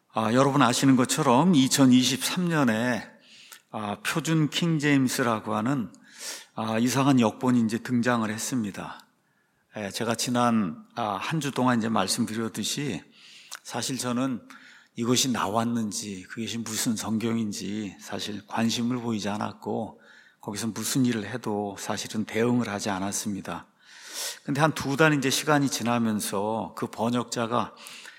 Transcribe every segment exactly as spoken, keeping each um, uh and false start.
아, 여러분 아시는 것처럼 이천이십삼 년에 아, 표준 킹제임스라고 하는 아, 이상한 역본이 이제 등장을 했습니다. 예, 제가 지난 아, 한 주 동안 이제 말씀드렸듯이 사실 저는 이것이 나왔는지 그것이 무슨 성경인지 사실 관심을 보이지 않았고 거기서 무슨 일을 해도 사실은 대응을 하지 않았습니다. 근데 한 두 달 이제 시간이 지나면서 그 번역자가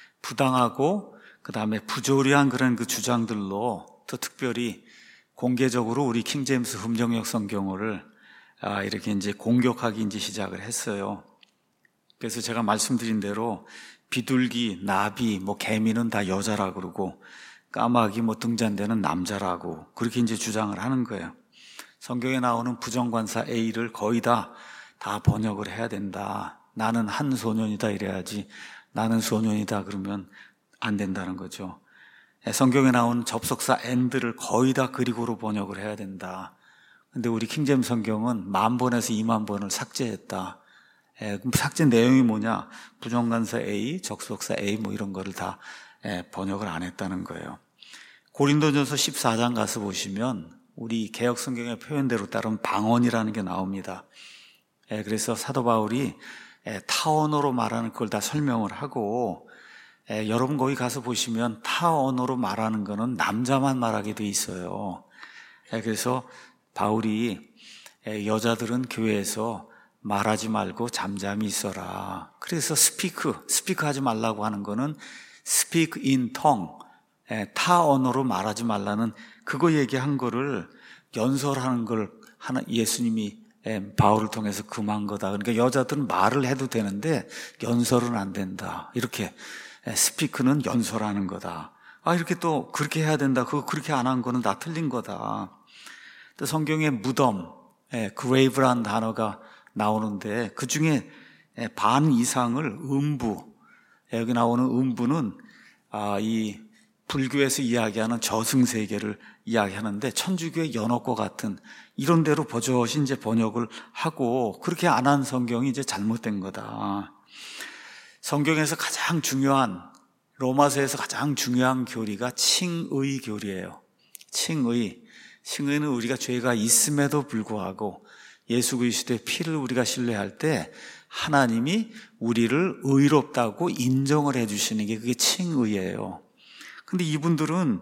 부당하고 그 다음에 부조리한 그런 그 주장들로 또 특별히 공개적으로 우리 킹제임스 흠정역 성경을 아, 이렇게 이제 공격하기 이제 시작을 했어요. 그래서 제가 말씀드린 대로 비둘기, 나비, 뭐 개미는 다 여자라 그러고 까마귀 뭐 등잔대는 남자라고 그렇게 이제 주장을 하는 거예요. 성경에 나오는 부정관사 A를 거의 다, 다 번역을 해야 된다. 나는 한 소년이다 이래야지 나는 소년이다 그러면 안 된다는 거죠. 성경에 나오는 접속사 and를 거의 다 그리고로 번역을 해야 된다. 근데 우리 킹제임 성경은 만 번에서 이만 번을 삭제했다. 예, 그럼 삭제 내용이 뭐냐? 부정관사 A, 접속사 A 뭐 이런 거를 다 예, 번역을 안 했다는 거예요. 고린도전서 십사 장 가서 보시면 우리 개역 성경의 표현대로 따르면 방언이라는 게 나옵니다. 예, 그래서 사도 바울이 예, 타 언어로 말하는 걸 다 설명을 하고 예, 여러분 거기 가서 보시면 타 언어로 말하는 거는 남자만 말하게 돼 있어요. 예, 그래서 바울이 예, 여자들은 교회에서 말하지 말고 잠잠히 있어라. 그래서 스피크, 스피크 하지 말라고 하는 거는 speak in tongue, 예, 타 언어로 말하지 말라는 그거 얘기한 거를 연설하는 걸 하나 예수님이 예, 바울을 통해서 금한 거다. 그러니까 여자들은 말을 해도 되는데 연설은 안 된다. 이렇게 예, 스피크는 연설하는 거다. 아 이렇게 또 그렇게 해야 된다. 그거 그렇게 안 한 거는 다 틀린 거다. 또 성경에 무덤, 예, grave라는 단어가 나오는데 그 중에 반 이상을 음부, 여기 나오는 음부는 아, 이 불교에서 이야기하는 저승세계를 이야기하는데 천주교의 연옥과 같은 이런 데로 버젓이 이제 번역을 하고 그렇게 안 한 성경이 이제 잘못된 거다. 성경에서 가장 중요한 로마서에서 가장 중요한 교리가 칭의 교리예요. 칭의. 칭의는 우리가 죄가 있음에도 불구하고 예수 그리스도의 피를 우리가 신뢰할 때 하나님이 우리를 의롭다고 인정을 해주시는 게 그게 칭의예요. 근데 이분들은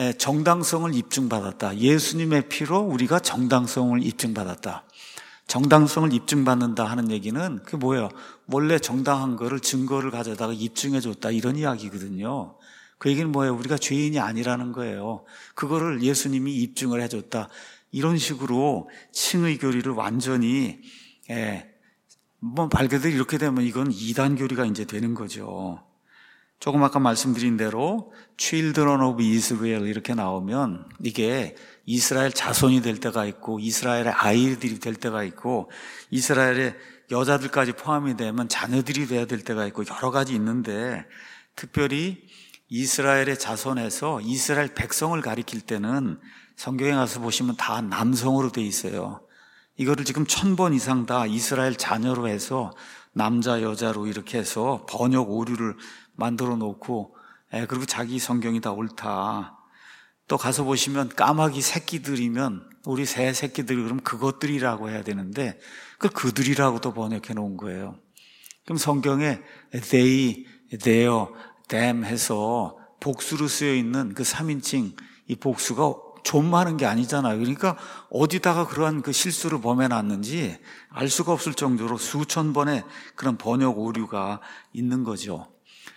정당성을 입증받았다. 예수님의 피로 우리가 정당성을 입증받았다. 정당성을 입증받는다 하는 얘기는 그게 뭐예요? 원래 정당한 거를 증거를 가져다가 입증해줬다 이런 이야기거든요. 그 얘기는 뭐예요? 우리가 죄인이 아니라는 거예요. 그거를 예수님이 입증을 해줬다. 이런 식으로 칭의 교리를 완전히 예, 뭐 말 그대로 이렇게 되면 이건 이단 교리가 이제 되는 거죠. 조금 아까 말씀드린 대로 Children of Israel 이렇게 나오면 이게 이스라엘 자손이 될 때가 있고 이스라엘의 아이들이 될 때가 있고 이스라엘의 여자들까지 포함이 되면 자녀들이 돼야 될 때가 있고 여러 가지 있는데 특별히 이스라엘의 자손에서 이스라엘 백성을 가리킬 때는 성경에 가서 보시면 다 남성으로 돼 있어요. 이거를 지금 천 번 이상 다 이스라엘 자녀로 해서 남자 여자로 이렇게 해서 번역 오류를 만들어 놓고 에, 그리고 자기 성경이 다 옳다. 또 가서 보시면 까마귀 새끼들이면 우리 새 새끼들이 그럼 그것들이라고 해야 되는데 그 그들이라고 또 번역해 놓은 거예요. 그럼 성경에 they, their, them 해서 복수로 쓰여 있는 그 삼인칭 이 복수가 좀 많은 게 아니잖아요. 그러니까 어디다가 그러한 그 실수를 범해놨는지 알 수가 없을 정도로 수천 번의 그런 번역 오류가 있는 거죠.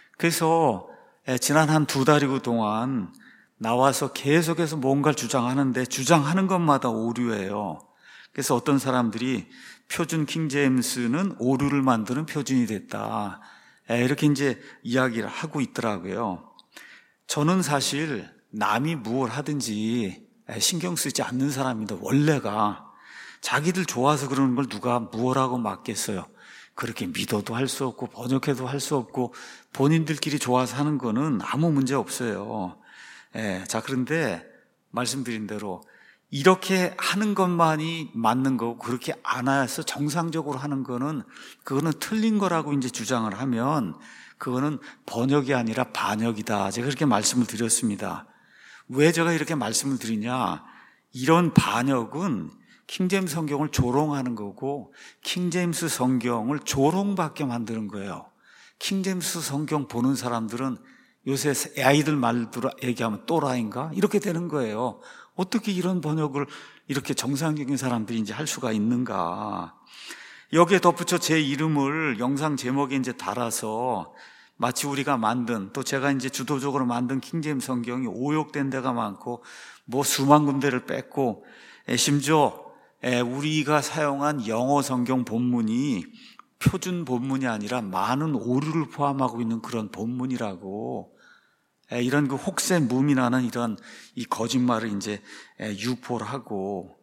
그래서 지난 한 두 달이고 동안 나와서 계속해서 뭔가를 주장하는데 주장하는 것마다 오류예요. 그래서 어떤 사람들이 표준 킹제임스는 오류를 만드는 표준이 됐다. 이렇게 이제 이야기를 하고 있더라고요. 저는 사실 남이 무엇 하든지 신경 쓰지 않는 사람입니다. 원래가 자기들 좋아서 그러는 걸 누가 무엇하고 맞겠어요. 그렇게 믿어도 할 수 없고 번역해도 할 수 없고 본인들끼리 좋아서 하는 거는 아무 문제 없어요. 예, 자 그런데 말씀드린 대로 이렇게 하는 것만이 맞는 거고 그렇게 안 해서 정상적으로 하는 거는 그거는 틀린 거라고 이제 주장을 하면 그거는 번역이 아니라 반역이다. 제가 그렇게 말씀을 드렸습니다. 왜 제가 이렇게 말씀을 드리냐? 이런 반역은 킹제임스 성경을 조롱하는 거고 킹제임스 성경을 조롱받게 만드는 거예요. 킹제임스 성경 보는 사람들은 요새 아이들 말로 얘기하면 또라이인가? 이렇게 되는 거예요. 어떻게 이런 번역을 이렇게 정상적인 사람들이 이제 할 수가 있는가? 여기에 덧붙여 제 이름을 영상 제목에 이제 달아서 마치 우리가 만든, 또 제가 이제 주도적으로 만든 킹제임스 성경이 오역된 데가 많고 뭐 수만 군데를 뺐고 심지어 우리가 사용한 영어 성경 본문이 표준 본문이 아니라 많은 오류를 포함하고 있는 그런 본문이라고, 이런 그 혹세무민하는 이런 이 거짓말을 이제 유포를 하고.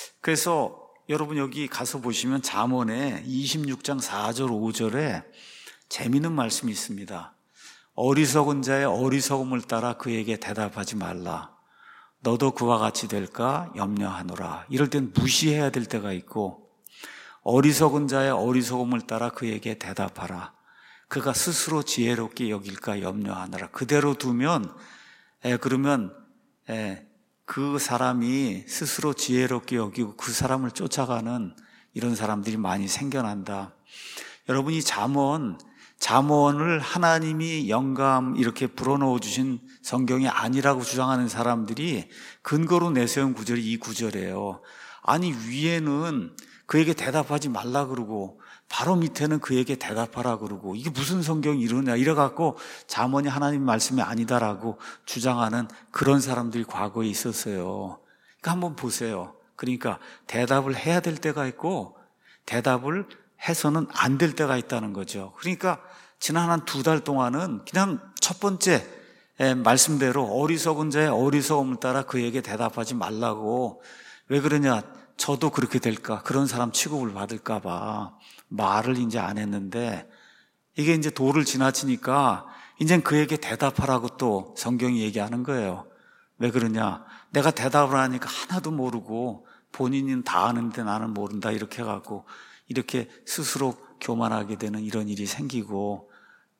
그래서 여러분 여기 가서 보시면 잠언에 이십육 장 사 절 오 절에 재미있는 말씀이 있습니다. 어리석은 자의 어리석음을 따라 그에게 대답하지 말라. 너도 그와 같이 될까 염려하노라. 이럴 땐 무시해야 될 때가 있고, 어리석은 자의 어리석음을 따라 그에게 대답하라. 그가 스스로 지혜롭게 여길까 염려하노라. 그대로 두면 에, 그러면 에, 그 사람이 스스로 지혜롭게 여기고 그 사람을 쫓아가는 이런 사람들이 많이 생겨난다. 여러분이 잠언 잠언을 하나님이 영감 이렇게 불어넣어 주신 성경이 아니라고 주장하는 사람들이 근거로 내세운 구절이 이 구절이에요. 아니 위에는 그에게 대답하지 말라 그러고 바로 밑에는 그에게 대답하라 그러고, 이게 무슨 성경이 이러냐 이래갖고 잠언이 하나님 말씀이 아니다라고 주장하는 그런 사람들이 과거에 있었어요. 그러니까 한번 보세요. 그러니까 대답을 해야 될 때가 있고 대답을 해서는 안 될 때가 있다는 거죠. 그러니까 지난 한 두 달 동안은 그냥 첫 번째 말씀대로 어리석은 자의 어리석음을 따라 그에게 대답하지 말라고. 왜 그러냐? 저도 그렇게 될까? 그런 사람 취급을 받을까 봐 말을 이제 안 했는데, 이게 이제 도를 지나치니까 이제 그에게 대답하라고 또 성경이 얘기하는 거예요. 왜 그러냐? 내가 대답을 하니까 하나도 모르고 본인은 다 아는데 나는 모른다 이렇게 해갖고 이렇게 스스로 교만하게 되는 이런 일이 생기고,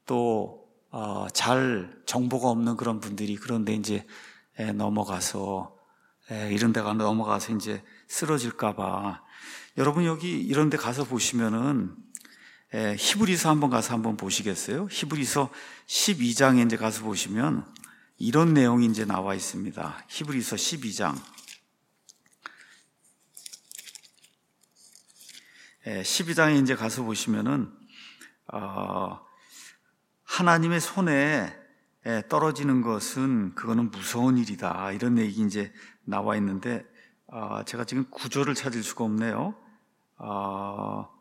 또 어, 잘 정보가 없는 그런 분들이 그런데 이제 에, 넘어가서 에, 이런 데가 넘어가서 이제 쓰러질까 봐. 여러분 여기 이런 데 가서 보시면은 에, 히브리서 한번 가서 한번 보시겠어요? 히브리서 십이 장에 이제 가서 보시면 이런 내용이 이제 나와 있습니다. 히브리서 십이 장. 에, 십이 장에 이제 가서 보시면은 어, 하나님의 손에 떨어지는 것은 그거는 무서운 일이다, 이런 얘기 이제 나와 있는데, 어, 제가 지금 구절을 찾을 수가 없네요. 어,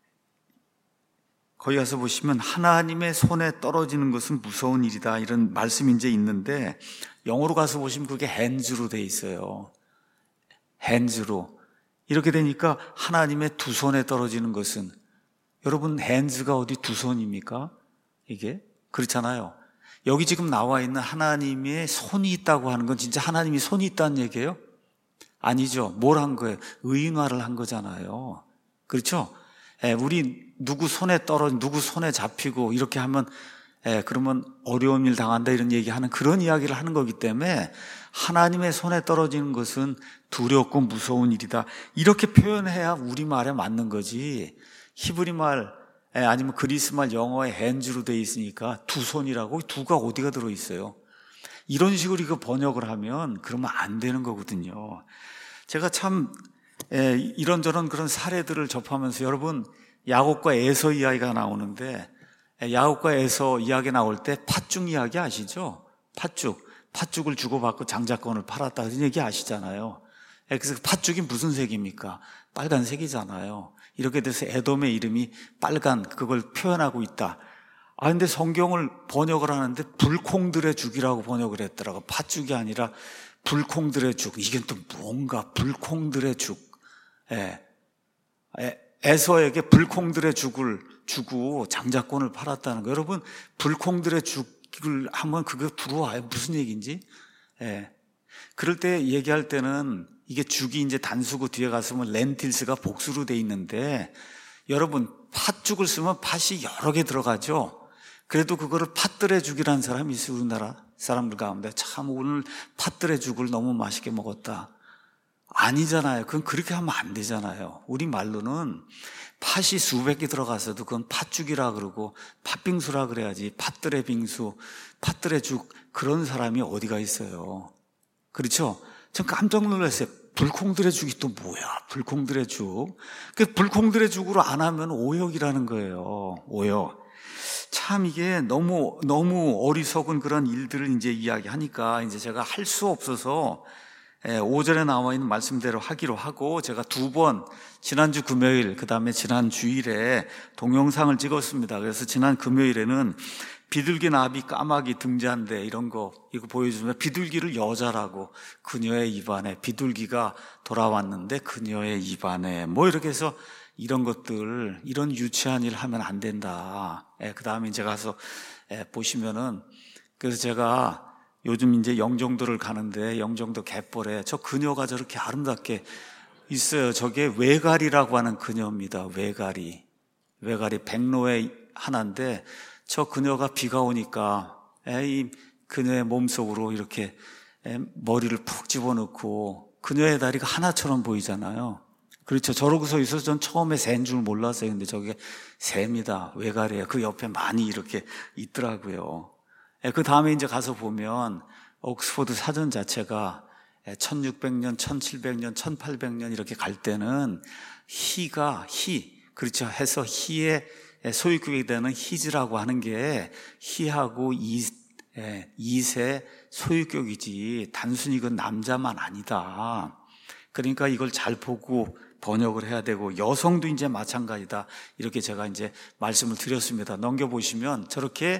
거기 가서 보시면 하나님의 손에 떨어지는 것은 무서운 일이다, 이런 말씀이 이제 있는데, 영어로 가서 보시면 그게 hands로 돼 있어요. hands로. 이렇게 되니까 하나님의 두 손에 떨어지는 것은, 여러분 hands가 어디 두 손입니까? 이게 그렇잖아요. 여기 지금 나와 있는 하나님의 손이 있다고 하는 건 진짜 하나님이 손이 있다는 얘기예요? 아니죠. 뭘 한 거예요? 의인화를 한 거잖아요. 그렇죠? 예, 우리 누구 손에 떨어진, 누구 손에 잡히고 이렇게 하면 예, 그러면 어려운 일 당한다 이런 얘기하는 그런 이야기를 하는 거기 때문에 하나님의 손에 떨어지는 것은 두렵고 무서운 일이다, 이렇게 표현해야 우리말에 맞는 거지. 히브리말 아니면 그리스말 영어에 핸즈로 되어 있으니까 두 손이라고, 두가 어디가 들어있어요? 이런 식으로 이거 번역을 하면 그러면 안 되는 거거든요. 제가 참 이런저런 그런 사례들을 접하면서, 여러분 야곱과 에서 이야기가 나오는데, 야곱과 에서 이야기 나올 때 팥죽 이야기 아시죠? 팥죽 팥죽을 주고받고 장자권을 팔았다 그런 얘기 아시잖아요. 그래서 팥죽이 무슨 색입니까? 빨간색이잖아요. 이렇게 돼서 에돔의 이름이 빨간, 그걸 표현하고 있다. 아, 근데 성경을 번역을 하는데 불콩들의 죽이라고 번역을 했더라고. 팥죽이 아니라 불콩들의 죽. 이게 또 뭔가 불콩들의 죽. 예. 에서에게 불콩들의 죽을 주고 장자권을 팔았다는 거. 여러분, 불콩들의 죽을 하면 그게 들어와요. 무슨 얘기인지. 예. 그럴 때 얘기할 때는 이게 죽이 이제 단수고 뒤에 가서 보면 렌틸스가 복수로 돼 있는데, 여러분 팥죽을 쓰면 팥이 여러 개 들어가죠. 그래도 그거를 팥들의 죽이라는 사람이 있어요. 우리나라 사람들 가운데. 참 오늘 팥들의 죽을 너무 맛있게 먹었다. 아니잖아요. 그건 그렇게 하면 안 되잖아요. 우리 말로는 팥이 수백 개 들어가서도 그건 팥죽이라 그러고 팥빙수라 그래야지. 팥들의 빙수, 팥들의 죽, 그런 사람이 어디가 있어요. 그렇죠? 전 깜짝 놀랐어요. 불콩들의 죽이 또 뭐야? 불콩들의 죽. 그 불콩들의 죽으로 안 하면 오역이라는 거예요. 오역. 참 이게 너무 너무 어리석은 그런 일들을 이제 이야기하니까 이제 제가 할 수 없어서 오 절에 나와 있는 말씀대로 하기로 하고, 제가 두 번 지난주 금요일 그다음에 지난 주일에 동영상을 찍었습니다. 그래서 지난 금요일에는 비둘기, 나비, 까마귀, 등잔대 이런 거 이거 보여주면 비둘기를 여자라고, 그녀의 입안에 비둘기가 돌아왔는데 그녀의 입안에 뭐 이렇게 해서 이런 것들, 이런 유치한 일 하면 안 된다. 예, 그 다음에 이제 가서 예, 보시면은, 그래서 제가 요즘 이제 영종도를 가는데 영종도 갯벌에 저 그녀가 저렇게 아름답게 있어요. 저게 외가리라고 하는 그녀입니다. 외가리. 외가리 백로의 하나인데, 저 그녀가 비가 오니까 이 그녀의 몸속으로 이렇게 머리를 푹 집어넣고 그녀의 다리가 하나처럼 보이잖아요. 그렇죠. 저러고서 있어서 전 처음에 새인 줄 몰랐어요. 근데 저게 새입니다. 외가리예요. 그 옆에 많이 이렇게 있더라고요. 그 다음에 이제 가서 보면 옥스퍼드 사전 자체가 천육백 년, 천칠백 년, 천팔백 년 이렇게 갈 때는 희가, 희, 그렇죠. 해서 희의 소유격이 되는 히즈라고 하는 게 희하고 이, 이세 소유격이지 단순히 그건 남자만 아니다. 그러니까 이걸 잘 보고 번역을 해야 되고, 여성도 이제 마찬가지다. 이렇게 제가 이제 말씀을 드렸습니다. 넘겨보시면 저렇게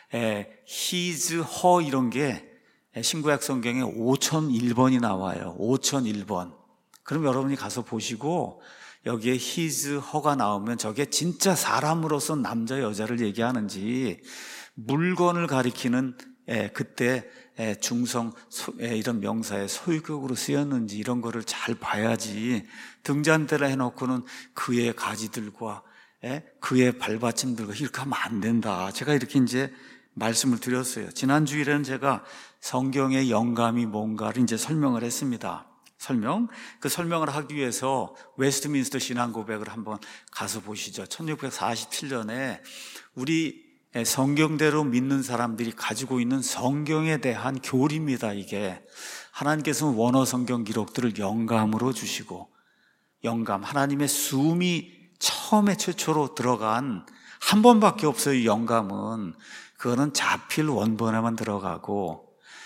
his, her 이런 게 신구약 성경에 오천일 번이 나와요. 오천일 번. 그럼 여러분이 가서 보시고 여기에 his, her가 나오면 저게 진짜 사람으로서 남자, 여자를 얘기하는지, 물건을 가리키는 그때 중성 이런 명사의 소유격으로 쓰였는지 이런 거를 잘 봐야지, 등잔대라 해놓고는 그의 가지들과 그의 발받침들과 이렇게 하면 안 된다. 제가 이렇게 이제 말씀을 드렸어요. 지난 주일에는 제가 성경의 영감이 뭔가를 이제 설명을 했습니다. 설명. 그 설명을 하기 위해서 웨스트민스터 신앙 고백을 한번 가서 보시죠. 천육백사십칠 년에 우리 성경대로 믿는 사람들이 가지고 있는 성경에 대한 교리입니다. 이게 하나님께서는 원어 성경 기록들을 영감으로 주시고, 영감, 하나님의 숨이 처음에 최초로 들어간 한 번밖에 없어요. 영감은 그거는 자필 원본에만 들어가고,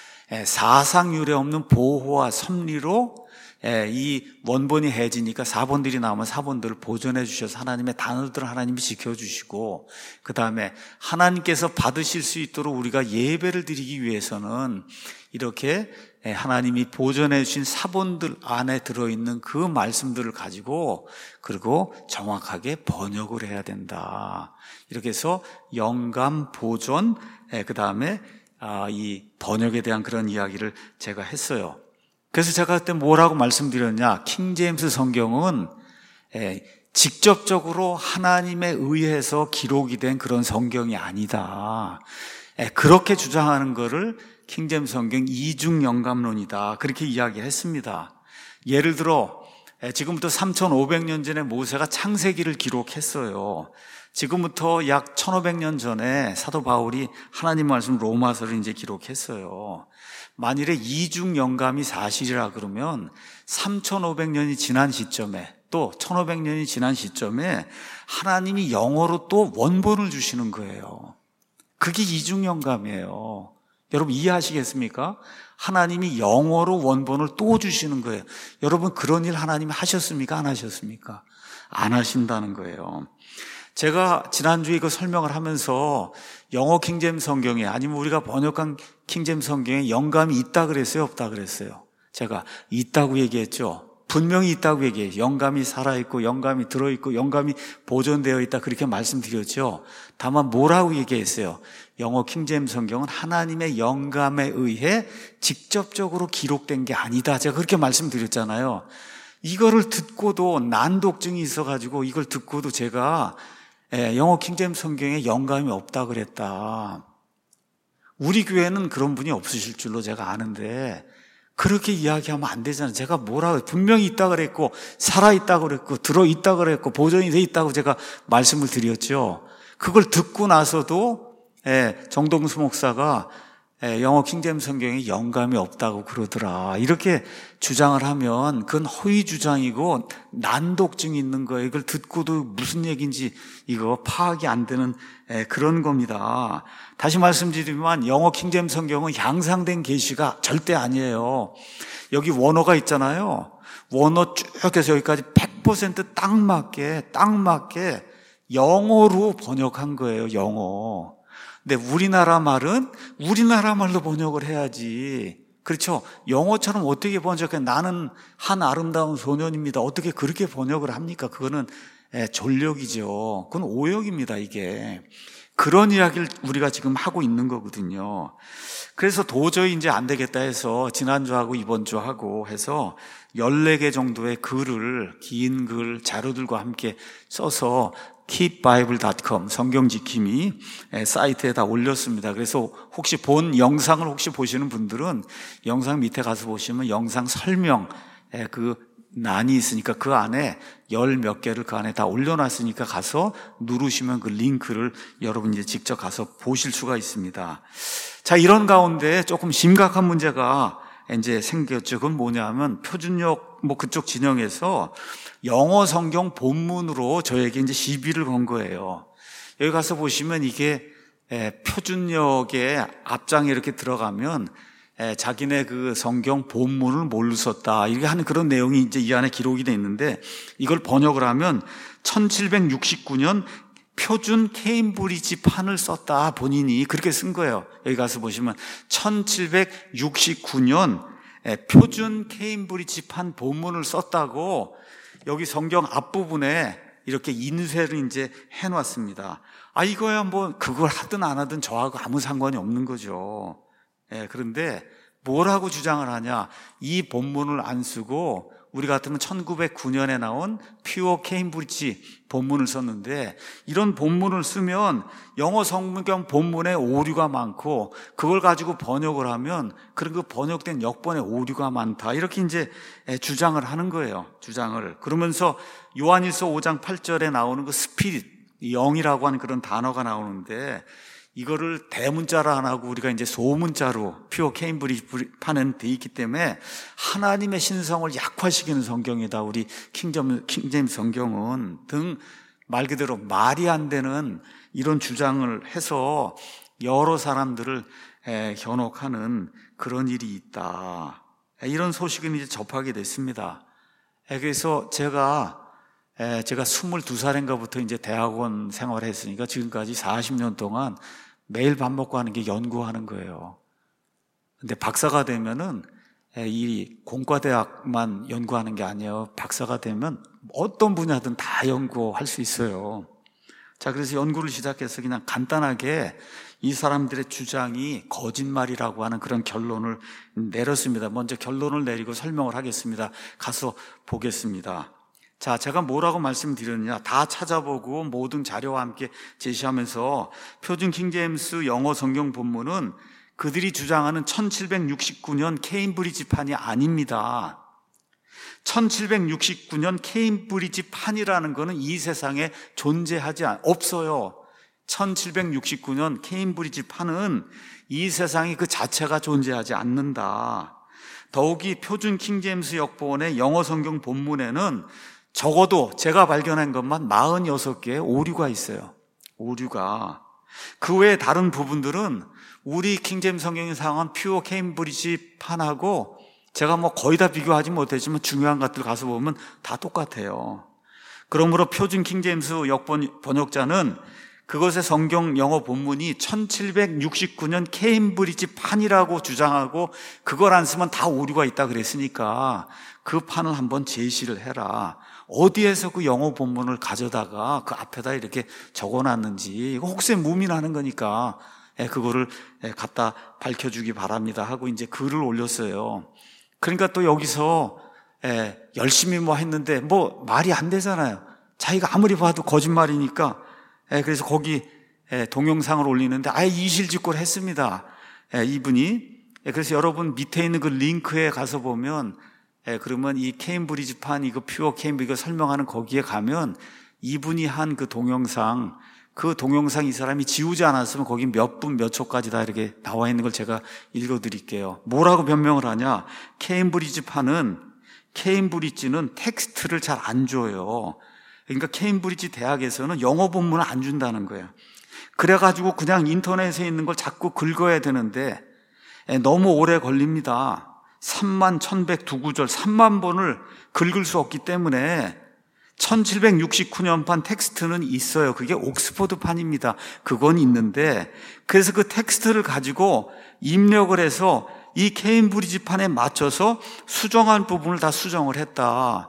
사상 유례 없는 보호와 섭리로 이 원본이 해지니까 사본들이 나오면 사본들을 보존해 주셔서 하나님의 단어들을 하나님이 지켜주시고, 그 다음에 하나님께서 받으실 수 있도록 우리가 예배를 드리기 위해서는 이렇게 하나님이 보존해 주신 사본들 안에 들어있는 그 말씀들을 가지고, 그리고 정확하게 번역을 해야 된다. 이렇게 해서 영감, 보존, 그 다음에 이 번역에 대한 그런 이야기를 제가 했어요. 그래서 제가 그때 뭐라고 말씀드렸냐, 킹제임스 성경은 직접적으로 하나님에 의해서 기록이 된 그런 성경이 아니다. 그렇게 주장하는 거를 킹제임스 성경 이중 영감론이다, 그렇게 이야기했습니다. 예를 들어 지금부터 삼천오백 년 전에 모세가 창세기를 기록했어요. 지금부터 약 천오백 년 전에 사도 바울이 하나님 말씀 로마서를 이제 기록했어요. 만일에 이중 영감이 사실이라 그러면 삼천오백 년이 지난 시점에, 또 천오백 년이 지난 시점에 하나님이 영어로 또 원본을 주시는 거예요. 그게 이중 영감이에요. 여러분 이해하시겠습니까? 하나님이 영어로 원본을 또 주시는 거예요. 여러분 그런 일 하나님이 하셨습니까? 안 하셨습니까? 안 하신다는 거예요. 제가 지난주에 이거 설명을 하면서 영어 킹제임스 성경에, 아니면 우리가 번역한 킹제임스 성경에 영감이 있다 그랬어요? 없다 그랬어요? 제가 있다고 얘기했죠. 분명히 있다고 얘기해요. 영감이 살아있고 영감이 들어있고 영감이 보존되어 있다, 그렇게 말씀드렸죠. 다만 뭐라고 얘기했어요? 영어 킹제임스 성경은 하나님의 영감에 의해 직접적으로 기록된 게 아니다, 제가 그렇게 말씀드렸잖아요. 이거를 듣고도 난독증이 있어가지고 이걸 듣고도 제가 예, 영어 킹제임스 성경에 영감이 없다 그랬다. 우리 교회는 그런 분이 없으실 줄로 제가 아는데 그렇게 이야기하면 안 되잖아요. 제가 뭐라 분명히 있다 그랬고 살아있다 그랬고 들어있다 그랬고 보존이 돼 있다고 제가 말씀을 드렸죠. 그걸 듣고 나서도 예, 정동수 목사가 예, 영어 킹제임스 성경에 영감이 없다고 그러더라. 이렇게 주장을 하면 그건 허위 주장이고 난독증이 있는 거예요. 이걸 듣고도 무슨 얘기인지 이거 파악이 안 되는 예, 그런 겁니다. 다시 말씀드리면 영어 킹제임스 성경은 양상된 계시가 절대 아니에요. 여기 원어가 있잖아요. 원어 쭉 해서 여기까지 백 퍼센트 딱 맞게 딱 맞게 영어로 번역한 거예요. 영어. 근데 우리나라 말은 우리나라 말로 번역을 해야지. 그렇죠? 영어처럼 어떻게 번역해? 나는 한 아름다운 소년입니다. 어떻게 그렇게 번역을 합니까? 그거는 졸력이죠. 그건 오역입니다, 이게. 그런 이야기를 우리가 지금 하고 있는 거거든요. 그래서 도저히 이제 안 되겠다 해서 지난주하고 이번주하고 해서 열네 개 정도의 글을, 긴 글, 자료들과 함께 써서 keep bible dot com 성경지킴이 사이트에다 올렸습니다. 그래서 혹시 본 영상을 혹시 보시는 분들은 영상 밑에 가서 보시면 영상 설명 그 난이 있으니까 그 안에 열 몇 개를 그 안에 다 올려놨으니까 가서 누르시면 그 링크를 여러분 이제 직접 가서 보실 수가 있습니다. 자, 이런 가운데 조금 심각한 문제가 이제 생겼죠. 그건 뭐냐면 표준역 뭐 그쪽 진영에서 영어 성경 본문으로 저에게 이제 시비를 건 거예요. 여기 가서 보시면 이게 표준역의 앞장에 이렇게 들어가면 자기네 그 성경 본문을 뭘로 썼다 이렇게 하는 그런 내용이 이제 이 안에 기록이 돼 있는데 이걸 번역을 하면 천칠백육십구 년 표준 케임브리지 판을 썼다 본인이 그렇게 쓴 거예요. 여기 가서 보시면 천칠백육십구 년 표준 케임브리지 판 본문을 썼다고 여기 성경 앞부분에 이렇게 인쇄를 이제 해놨습니다. 아, 이거야 뭐 그걸 하든 안 하든 저하고 아무 상관이 없는 거죠. 예, 그런데 뭐라고 주장을 하냐? 이 본문을 안 쓰고 우리 같으면 천구백구 년에 나온 퓨어 케임브리지 본문을 썼는데 이런 본문을 쓰면 영어 성경 본문에 오류가 많고 그걸 가지고 번역을 하면 그런 그 번역된 역본에 오류가 많다. 이렇게 이제 주장을 하는 거예요. 주장을. 그러면서 요한일서 오 장 팔 절에 나오는 그 스피릿, 영이라고 하는 그런 단어가 나오는데 이거를 대문자로 안 하고 우리가 이제 소문자로 퓨어 케임브리지 판은 돼 있기 때문에 하나님의 신성을 약화시키는 성경이다. 우리 킹제임스 성경은 등 말 그대로 말이 안 되는 이런 주장을 해서 여러 사람들을 현혹하는 그런 일이 있다. 이런 소식을 이제 접하게 됐습니다. 그래서 제가 제가 스물두 살인가부터 이제 대학원 생활을 했으니까 지금까지 사십 년 동안 매일 밥 먹고 하는 게 연구하는 거예요. 근데 박사가 되면은 이 공과대학만 연구하는 게 아니에요. 박사가 되면 어떤 분야든 다 연구할 수 있어요. 자, 그래서 연구를 시작해서 그냥 간단하게 이 사람들의 주장이 거짓말이라고 하는 그런 결론을 내렸습니다. 먼저 결론을 내리고 설명을 하겠습니다. 가서 보겠습니다. 자, 제가 뭐라고 말씀드렸느냐, 다 찾아보고 모든 자료와 함께 제시하면서 표준 킹제임스 영어 성경 본문은 그들이 주장하는 천칠백육십구 년 케임브리지 판이 아닙니다. 천칠백육십구 년 케임브리지 판이라는 것은 이 세상에 존재하지 않, 없어요. 천칠백육십구 년 케임브리지 판은 이 세상이 그 자체가 존재하지 않는다. 더욱이 표준 킹제임스 역본의 영어 성경 본문에는 적어도 제가 발견한 것만 사십육 개의 오류가 있어요. 오류가. 그 외에 다른 부분들은 우리 킹제임스 성경에 사용한 퓨어 케임브리지 판하고 제가 뭐 거의 다 비교하지 못했지만 중요한 것들 가서 보면 다 똑같아요. 그러므로 표준 킹제임스 역번 번역자는 그것의 성경 영어 본문이 천칠백육십구 년 케임브리지 판이라고 주장하고 그걸 안 쓰면 다 오류가 있다 그랬으니까 그 판을 한번 제시를 해라. 어디에서 그 영어 본문을 가져다가 그 앞에다 이렇게 적어놨는지 이거 혹시 무민하는 거니까 그거를 갖다 밝혀주기 바랍니다 하고 이제 글을 올렸어요. 그러니까 또 여기서 열심히 뭐 했는데 뭐 말이 안 되잖아요. 자기가 아무리 봐도 거짓말이니까 예, 그래서 거기 예, 동영상을 올리는데 아예 이실직고를 했습니다. 예, 이분이. 예, 그래서 여러분 밑에 있는 그 링크에 가서 보면 예, 그러면 이 케임브리지판 이거 퓨어 케임브리지 이거 설명하는 거기에 가면 이분이 한 그 동영상, 그 동영상 이 사람이 지우지 않았으면 거기 몇 분 몇 초까지 다 이렇게 나와 있는 걸 제가 읽어드릴게요. 뭐라고 변명을 하냐? 케임브리지판은 케임브리지는 텍스트를 잘 안 줘요. 그러니까 케임브리지 대학에서는 영어 본문을 안 준다는 거예요. 그래가지고 그냥 인터넷에 있는 걸 자꾸 긁어야 되는데 너무 오래 걸립니다. 삼만 천백이 구절 삼만 번을 긁을 수 없기 때문에 천칠백육십구 년판 텍스트는 있어요. 그게 옥스포드판입니다. 그건 있는데 그래서 그 텍스트를 가지고 입력을 해서 이 케임브리지판에 맞춰서 수정한 부분을 다 수정을 했다.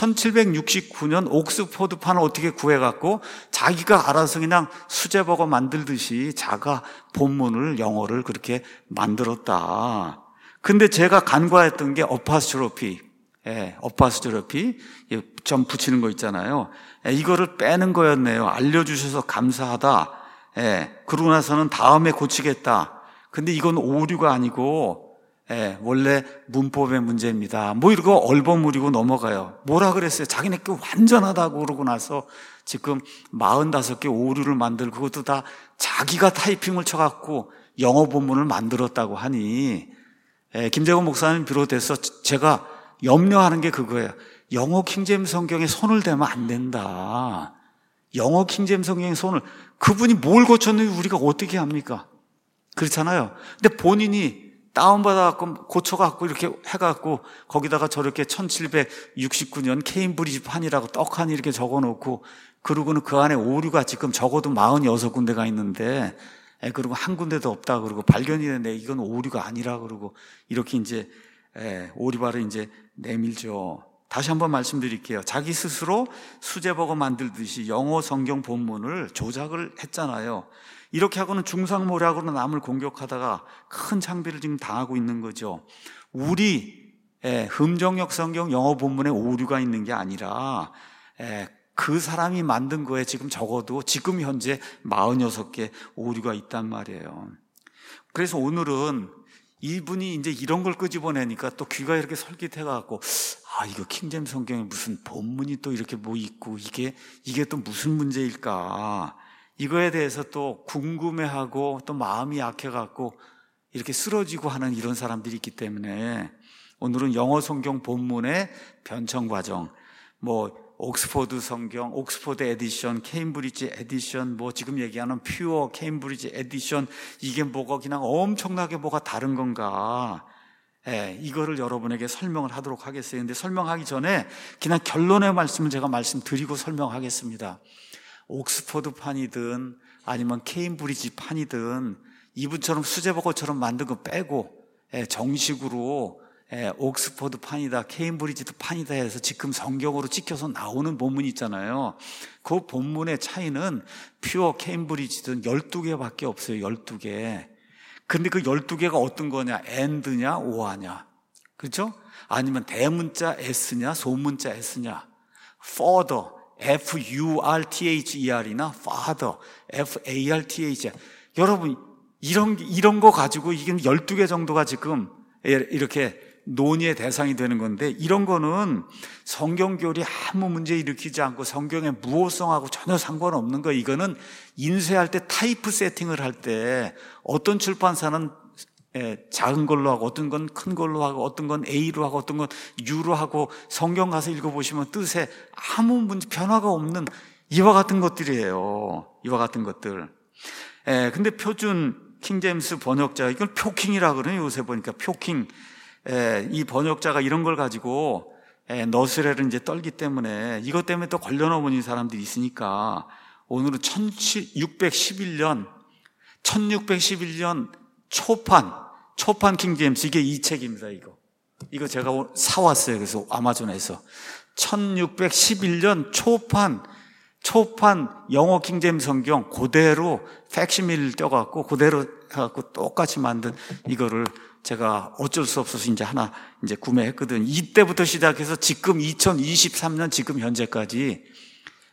천칠백육십구 년 옥스포드판을 어떻게 구해갖고 자기가 알아서 그냥 수제버거 만들듯이 자가 본문을 영어를 그렇게 만들었다. 근데 제가 간과했던 게 어파스트로피, 예, 어파스트로피 점 붙이는 거 있잖아요. 예, 이거를 빼는 거였네요. 알려주셔서 감사하다. 예, 그러고 나서는 다음에 고치겠다. 근데 이건 오류가 아니고 예, 원래 문법의 문제입니다. 뭐 이러고 얼버무리고 넘어가요. 뭐라 그랬어요? 자기네 게 완전하다고 그러고 나서 지금 사십오 개 오류를 만들고 그것도 다 자기가 타이핑을 쳐갖고 영어 본문을 만들었다고 하니 예, 김재건 목사님 비롯해서 제가 염려하는 게 그거예요. 영어 킹제임스 성경에 손을 대면 안 된다. 영어 킹제임스 성경에 손을, 그분이 뭘 고쳤는지 우리가 어떻게 합니까? 그렇잖아요. 근데 본인이 다운받아갖고 고쳐갖고 이렇게 해갖고 거기다가 저렇게 천칠백육십구 년 케임브리지 판이라고 떡하니 이렇게 적어놓고 그러고는 그 안에 오류가 지금 적어도 사십육 군데가 있는데 에, 그리고 한 군데도 없다 그러고 발견이 됐는데 이건 오류가 아니라 그러고 이렇게 이제 에, 오리발을 이제 내밀죠. 다시 한번 말씀드릴게요. 자기 스스로 수제버거 만들듯이 영어 성경 본문을 조작을 했잖아요. 이렇게 하고는 중상모략으로 남을 공격하다가 큰 창피를 지금 당하고 있는 거죠. 우리 에, 흠정역 성경 영어 본문에 오류가 있는 게 아니라 에, 그 사람이 만든 거에 지금 적어도 지금 현재 사십육 개 오류가 있단 말이에요. 그래서 오늘은 이분이 이제 이런 걸 끄집어내니까 또 귀가 이렇게 솔깃해갖고 아 이거 킹제임스 성경에 무슨 본문이 또 이렇게 뭐 있고 이게 이게 또 무슨 문제일까 이거에 대해서 또 궁금해하고 또 마음이 약해갖고 이렇게 쓰러지고 하는 이런 사람들이 있기 때문에 오늘은 영어 성경 본문의 변청 과정, 뭐 옥스포드 성경, 옥스포드 에디션, 케임브리지 에디션, 뭐 지금 얘기하는 퓨어 케임브리지 에디션, 이게 뭐가 그냥 엄청나게 뭐가 다른 건가? 예, 이거를 여러분에게 설명을 하도록 하겠어요. 근데 설명하기 전에 그냥 결론의 말씀을 제가 말씀드리고 설명하겠습니다. 옥스포드 판이든 아니면 케임브리지 판이든 이분처럼 수제버거처럼 만든 거 빼고 예, 정식으로 예, 옥스포드 판이다, 케임브리지도 판이다 해서 지금 성경으로 찍혀서 나오는 본문이 있잖아요. 그 본문의 차이는 퓨어 케임브리지든 열두 개밖에 없어요. 열두 개. 근데 그 열두 개가 어떤 거냐? and냐, or냐. 그렇죠? 아니면 대문자 s냐, 소문자 s냐. further, f-u-r-t-h-e-r이나 father, f-a-r-t-h. 여러분, 이런, 이런 거 가지고 이게 열두 개 정도가 지금 이렇게 논의의 대상이 되는 건데 이런 거는 성경교리 아무 문제 일으키지 않고 성경의 무호성하고 전혀 상관없는 거예요. 이거는 인쇄할 때 타이프 세팅을 할 때 어떤 출판사는 작은 걸로 하고 어떤 건 큰 걸로 하고 어떤 건 A로 하고 어떤 건 U로 하고 성경 가서 읽어보시면 뜻에 아무 문제 변화가 없는 이와 같은 것들이에요. 이와 같은 것들. 예, 근데 표준 킹제임스 번역자, 이걸 표킹이라 그러네요. 요새 보니까 표킹. 예, 이 번역자가 이런 걸 가지고 예, 너스레를 이제 떨기 때문에 이것 때문에 또 걸려넘은 사람들이 있으니까 오늘은 천육백십일 년 천육백십일 년 초판 초판 킹제임스, 이게 이 책입니다. 이거 이거 제가 사왔어요. 그래서 아마존에서 천육백십일 년 초판 초판 영어 킹제임스 성경 그대로 팩시밀을 떼갖고 그대로 해갖고 똑같이 만든 이거를 제가 어쩔 수 없어서 이제 하나 이제 구매했거든요. 이때부터 시작해서 지금 이천이십삼 년 지금 현재까지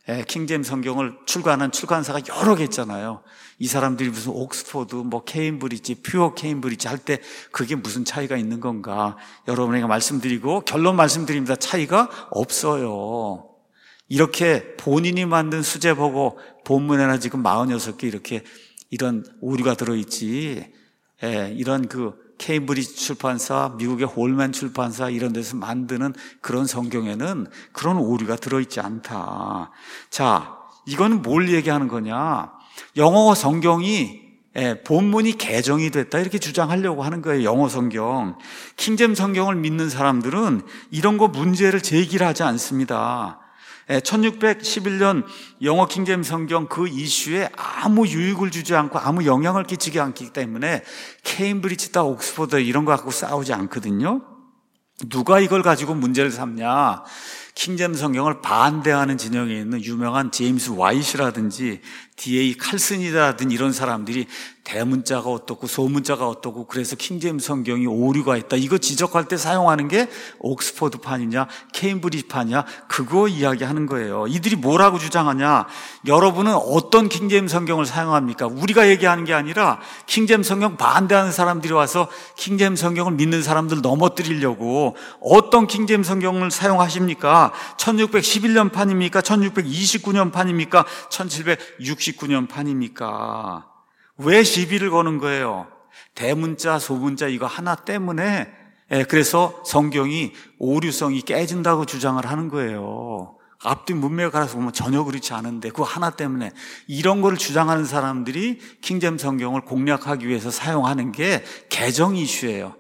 예, 킹제임스 성경을 출간한 출간사가 여러 개 있잖아요. 이 사람들이 무슨 옥스포드, 뭐 케임브리지, 퓨어 케임브리지 할 때 그게 무슨 차이가 있는 건가? 여러분에게 말씀드리고 결론 말씀드립니다. 차이가 없어요. 이렇게 본인이 만든 수제 보고 본문에나 지금 사십육 개 이렇게 이런 오류가 들어있지. 예, 이런 그 케임브리지 출판사, 미국의 홀맨 출판사 이런 데서 만드는 그런 성경에는 그런 오류가 들어있지 않다. 자, 이건 뭘 얘기하는 거냐? 영어 성경이 예, 본문이 개정이 됐다 이렇게 주장하려고 하는 거예요. 영어 성경. 킹제임스 성경을 믿는 사람들은 이런 거 문제를 제기를 하지 않습니다. 천육백십일 년 영어 킹제임스 성경 그 이슈에 아무 유익을 주지 않고 아무 영향을 끼치지 않기 때문에 케임브리지다 옥스퍼드 이런 거 갖고 싸우지 않거든요. 누가 이걸 가지고 문제를 삼냐? 킹제임스 성경을 반대하는 진영에 있는 유명한 제임스 와이시라든지 디에이 칼슨이라든지 이런 사람들이 대문자가 어떻고 소문자가 어떻고 그래서 킹제임스 성경이 오류가 있다 이거 지적할 때 사용하는 게 옥스퍼드판이냐 케임브리지판이냐 그거 이야기하는 거예요. 이들이 뭐라고 주장하냐? 여러분은 어떤 킹제임스 성경을 사용합니까? 우리가 얘기하는 게 아니라 킹제임스 성경 반대하는 사람들이 와서 킹제임스 성경을 믿는 사람들 넘어뜨리려고 어떤 킹제임스 성경을 사용하십니까? 천육백십일 년 판입니까? 천육백이십구 년 판입니까? 천칠백육십구 년 판입니까? 왜 시비를 거는 거예요? 대문자, 소문자 이거 하나 때문에 예, 그래서 성경이 오류성이 깨진다고 주장을 하는 거예요. 앞뒤 문맥을 갈아서 보면 전혀 그렇지 않은데 그거 하나 때문에 이런 거를 주장하는 사람들이 킹제임스 성경을 공략하기 위해서 사용하는 게 개정 이슈예요.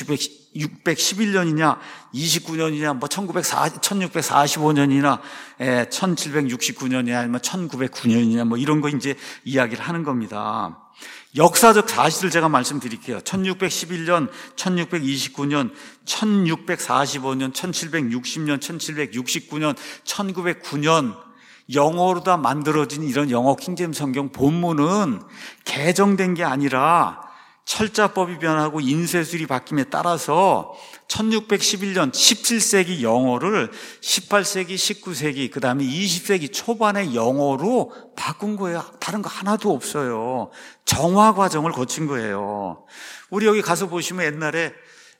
천육백십일 년이냐 이십구 년이냐 뭐 천육백사십오 년이나 예, 천칠백육십구 년이냐 아니면 천구백구 년이냐 뭐 이런 거 이제 이야기를 하는 겁니다. 역사적 사실을 제가 말씀드릴게요. 천육백십일 년, 천육백이십구 년, 천육백사십오 년, 천칠백육십 년, 천칠백육십구 년, 천구백구 년 영어로 다 만들어진 이런 영어 킹제임스 성경 본문은 개정된 게 아니라 철자법이 변하고 인쇄술이 바뀜에 따라서 천육백십일 년 십칠 세기 영어를 십팔 세기, 십구 세기, 그 다음에 이십 세기 초반의 영어로 바꾼 거예요. 다른 거 하나도 없어요. 정화 과정을 거친 거예요. 우리 여기 가서 보시면 옛날에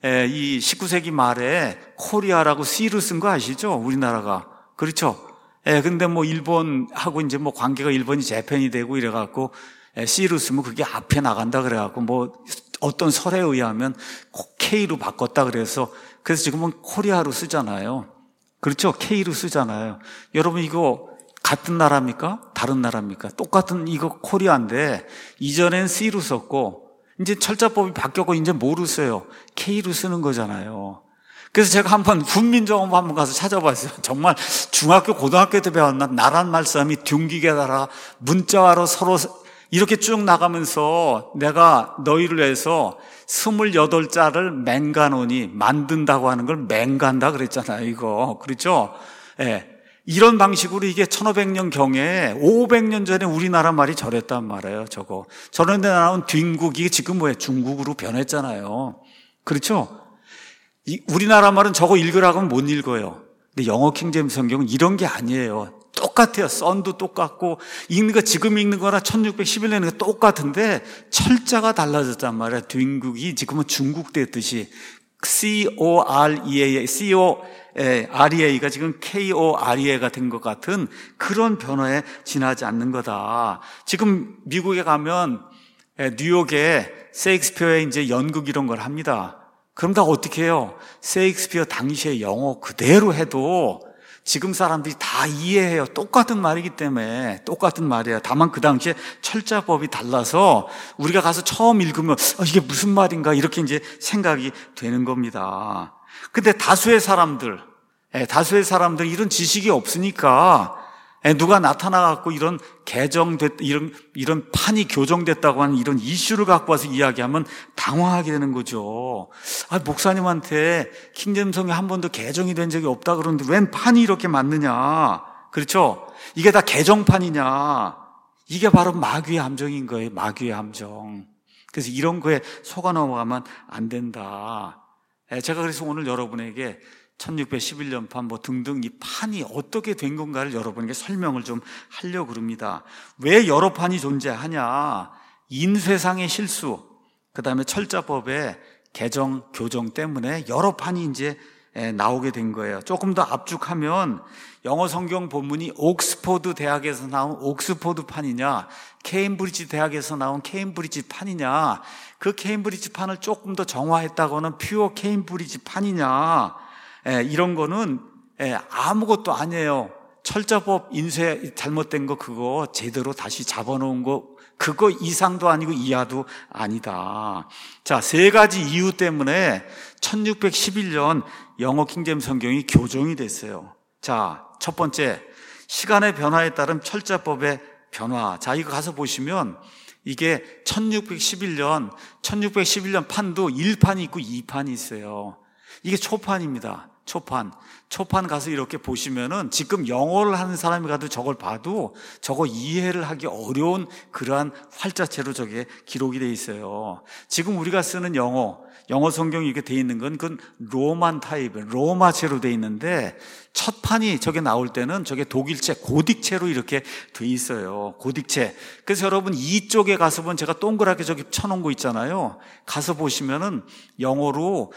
이 십구 세기 말에 코리아라고 C로 쓴 거 아시죠? 우리나라가. 그렇죠? 예, 근데 뭐 일본하고 이제 뭐 관계가 일본이 재팬이 되고 이래갖고 C로 쓰면 그게 앞에 나간다 그래갖고 뭐 어떤 설에 의하면 K로 바꿨다 그래서 그래서 지금은 코리아로 쓰잖아요. 그렇죠? K로 쓰잖아요. 여러분 이거 같은 나라입니까? 다른 나라입니까? 똑같은 이거 코리아인데 이전엔 C로 썼고 이제 철자법이 바뀌었고 이제 뭐로 써요? K로 쓰는 거잖아요. 그래서 제가 한번 훈민정음 한번 가서 찾아봤어요. 정말 중학교 고등학교 때 배웠나? 나란 말씀이 둥기게다라 문자로 서로 이렇게 쭉 나가면서 내가 너희를 위해서 스물여덟 자를 맹가노니 만든다고 하는 걸 맹간다 그랬잖아요. 이거 그렇죠? 예. 이런 방식으로 이게 천오백 년 경에 오백 년 전에 우리나라 말이 저랬단 말이에요. 저거 저런 데 나온 뒷국 이게 지금 뭐예요? 중국으로 변했잖아요. 그렇죠? 이 우리나라 말은 저거 읽으라고 하면 못 읽어요. 근데 영어 킹제임스 성경은 이런 게 아니에요. 똑같아요. 썬도 똑같고 읽는 거 지금 읽는 거나 천육백십일 년에 똑같은데 철자가 달라졌단 말이에요. 뒷국이 지금은 중국 됐듯이 C O R E A, C O R E A가 지금 K O R E A가 된 것 같은 그런 변화에 지나지 않는 거다. 지금 미국에 가면 뉴욕에 셰익스피어의 이제 연극 이런 걸 합니다. 그럼 다 어떻게 해요? 셰익스피어 당시의 영어 그대로 해도 지금 사람들이 다 이해해요. 똑같은 말이기 때문에 똑같은 말이에요. 다만 그 당시에 철자법이 달라서 우리가 가서 처음 읽으면 어, 이게 무슨 말인가 이렇게 이제 생각이 되는 겁니다. 근데 다수의 사람들, 예, 다수의 사람들 이런 지식이 없으니까 예, 누가 나타나갖고 이런 개정됐, 이런, 이런 판이 교정됐다고 하는 이런 이슈를 갖고 와서 이야기하면 당황하게 되는 거죠. 아, 목사님한테 킹제임스 성경이 한 번도 개정이 된 적이 없다 그러는데 웬 판이 이렇게 많느냐. 그렇죠? 이게 다 개정판이냐. 이게 바로 마귀의 함정인 거예요. 마귀의 함정. 그래서 이런 거에 속아 넘어가면 안 된다. 예, 제가 그래서 오늘 여러분에게 천육백십일 년판 뭐 등등 이 판이 어떻게 된 건가를 여러분에게 설명을 좀 하려고 그럽니다. 왜 여러 판이 존재하냐? 인쇄상의 실수, 그 다음에 철자법의 개정, 교정 때문에 여러 판이 이제 나오게 된 거예요. 조금 더 압축하면 영어 성경 본문이 옥스포드 대학에서 나온 옥스포드 판이냐, 케임브리지 대학에서 나온 케임브리지 판이냐, 그 케임브리지 판을 조금 더 정화했다고는 퓨어 케임브리지 판이냐, 이런 거는 아무것도 아니에요. 철자법 인쇄 잘못된 거 그거 제대로 다시 잡아놓은 거 그거 이상도 아니고 이하도 아니다. 자, 세 가지 이유 때문에 천육백십일 년 영어 킹제임스 성경이 교정이 됐어요. 자, 첫 번째, 시간의 변화에 따른 철자법의 변화. 자, 이거 가서 보시면 이게 천육백십일 년, 천육백십일 년 판도 일 판이 있고 이 판이 있어요. 이게 초판입니다. 초판. 초판 가서 이렇게 보시면은 지금 영어를 하는 사람이 가도 저걸 봐도 저거 이해를 하기 어려운 그러한 활자체로 저게 기록이 돼 있어요. 지금 우리가 쓰는 영어, 영어 성경이 이렇게 돼 있는 건 그건 로만 타입, 로마체로 돼 있는데 첫 판이 저게 나올 때는 저게 독일체, 고딕체로 이렇게 돼 있어요. 고딕체. 그래서 여러분 이쪽에 가서 보면 제가 동그랗게 저기 쳐놓은 거 있잖아요. 가서 보시면은 영어로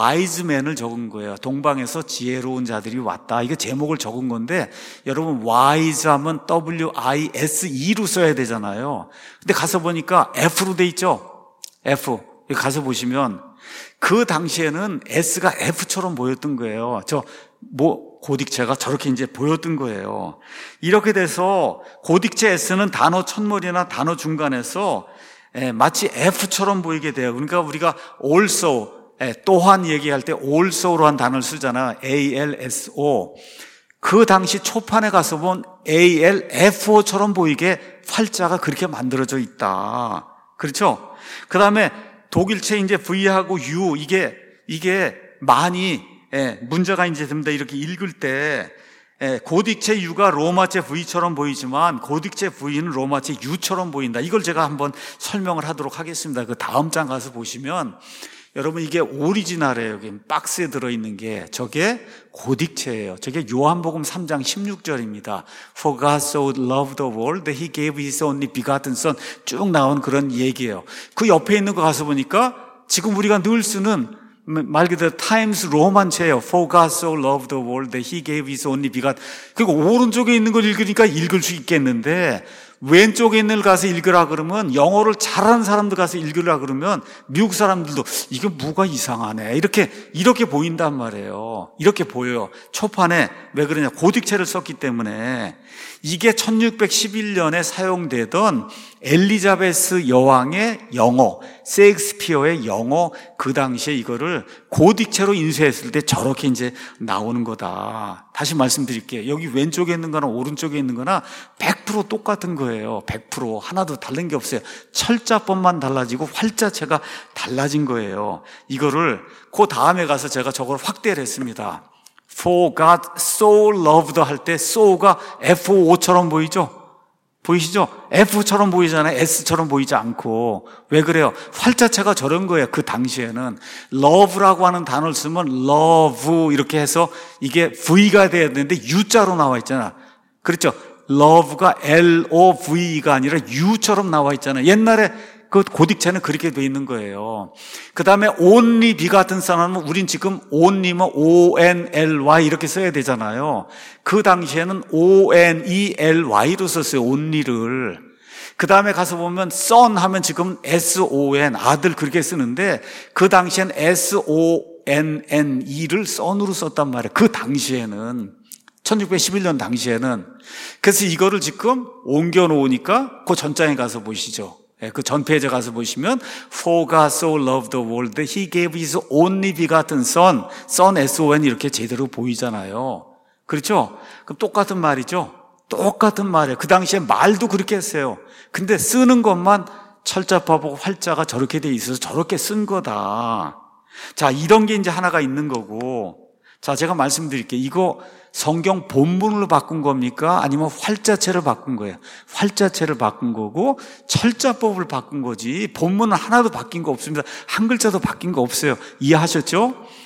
와이즈맨을 적은 거예요. 동방에서 지혜로운 자들이 왔다. 이게 제목을 적은 건데 여러분 wise 하면 더블유 아이 에스 이로 써야 되잖아요. 근데 가서 보니까 F로 돼 있죠. F. 가서 보시면 그 당시에는 S가 F처럼 보였던 거예요. 저 뭐 고딕체가 저렇게 이제 보였던 거예요. 이렇게 돼서 고딕체 S는 단어 첫머리나 단어 중간에서 예, 마치 F처럼 보이게 돼요. 그러니까 우리가 also, 예, 또한 얘기할 때 also로 한 단어를 쓰잖아. 에이 엘 에스 오. 그 당시 초판에 가서 본 에이 엘 에프 오처럼 보이게 활자가 그렇게 만들어져 있다. 그렇죠? 그 다음에 독일체 이제 V하고 U, 이게, 이게 많이, 예, 문제가 이제 됩니다. 이렇게 읽을 때, 예, 고딕체 U가 로마체 V처럼 보이지만 고딕체 V는 로마체 U처럼 보인다. 이걸 제가 한번 설명을 하도록 하겠습니다. 그 다음 장 가서 보시면 여러분 이게 오리지널이에요. 여기 박스에 들어있는 게 저게 고딕체예요. 저게 요한복음 삼 장 십육 절입니다. For God so loved the world that He gave His only begotten Son. 쭉 나온 그런 얘기예요. 그 옆에 있는 거 가서 보니까 지금 우리가 늘 쓰는 말 그대로 타임스 로만체예요. For God so loved the world that He gave His only begotten. 그리고 오른쪽에 있는 걸 읽으니까 읽을 수 있겠는데 왼쪽에 있는 걸 가서 읽으라 그러면 영어를 잘하는 사람들 가서 읽으라 그러면 미국 사람들도 이게 뭐가 이상하네 이렇게 이렇게 보인단 말이에요. 이렇게 보여요. 초판에 왜 그러냐, 고딕체를 썼기 때문에. 이게 천육백십일 년에 사용되던 엘리자베스 여왕의 영어, 셰익스피어의 영어, 그 당시에 이거를 고딕체로 인쇄했을 때 저렇게 이제 나오는 거다. 다시 말씀드릴게요. 여기 왼쪽에 있는 거나 오른쪽에 있는 거나 백 퍼센트 똑같은 거예요. 백 퍼센트 하나도 다른 게 없어요. 철자법만 달라지고 활자체가 달라진 거예요. 이거를 그 다음에 가서 제가 저걸 확대를 했습니다. For God so loved 할 때 so가 에프 오처럼 보이죠? 보이시죠? F처럼 보이잖아요. S처럼 보이지 않고. 왜 그래요? 활자체가 저런 거예요. 그 당시에는 love라고 하는 단어를 쓰면 love 이렇게 해서 이게 V가 돼야 되는데 U자로 나와 있잖아. 그렇죠? love가 엘 오 브이가 아니라 U처럼 나와 있잖아요. 옛날에 그 고딕체는 그렇게 돼 있는 거예요. 그 다음에 only begotten son 하면 우린 지금 only면 오 엔 엘 와이 이렇게 써야 되잖아요. 그 당시에는 오 엔 이 엘 와이로 썼어요. only를. 그 다음에 가서 보면 son 하면 지금 에스 오 엔 아들 그렇게 쓰는데 그 당시엔 에스 오 엔 엔 이를 son으로 썼단 말이에요. 그 당시에는. 천육백십일 년 당시에는. 그래서 이거를 지금 옮겨 놓으니까 그 전장에 가서 보시죠. 그 전 페이지에 가서 보시면 For God so loved the world that He gave His only begotten Son, Son 에스 오 엔 이렇게 제대로 보이잖아요. 그렇죠? 그럼 똑같은 말이죠. 똑같은 말이에요. 그 당시에 말도 그렇게 했어요. 근데 쓰는 것만 철자법하고 활자가 저렇게 돼 있어서 저렇게 쓴 거다. 자, 이런 게 이제 하나가 있는 거고. 자, 제가 말씀드릴게요. 이거 성경 본문으로 바꾼 겁니까? 아니면 활자체를 바꾼 거예요? 활자체를 바꾼 거고 철자법을 바꾼 거지 본문은 하나도 바뀐 거 없습니다. 한 글자도 바뀐 거 없어요. 이해하셨죠?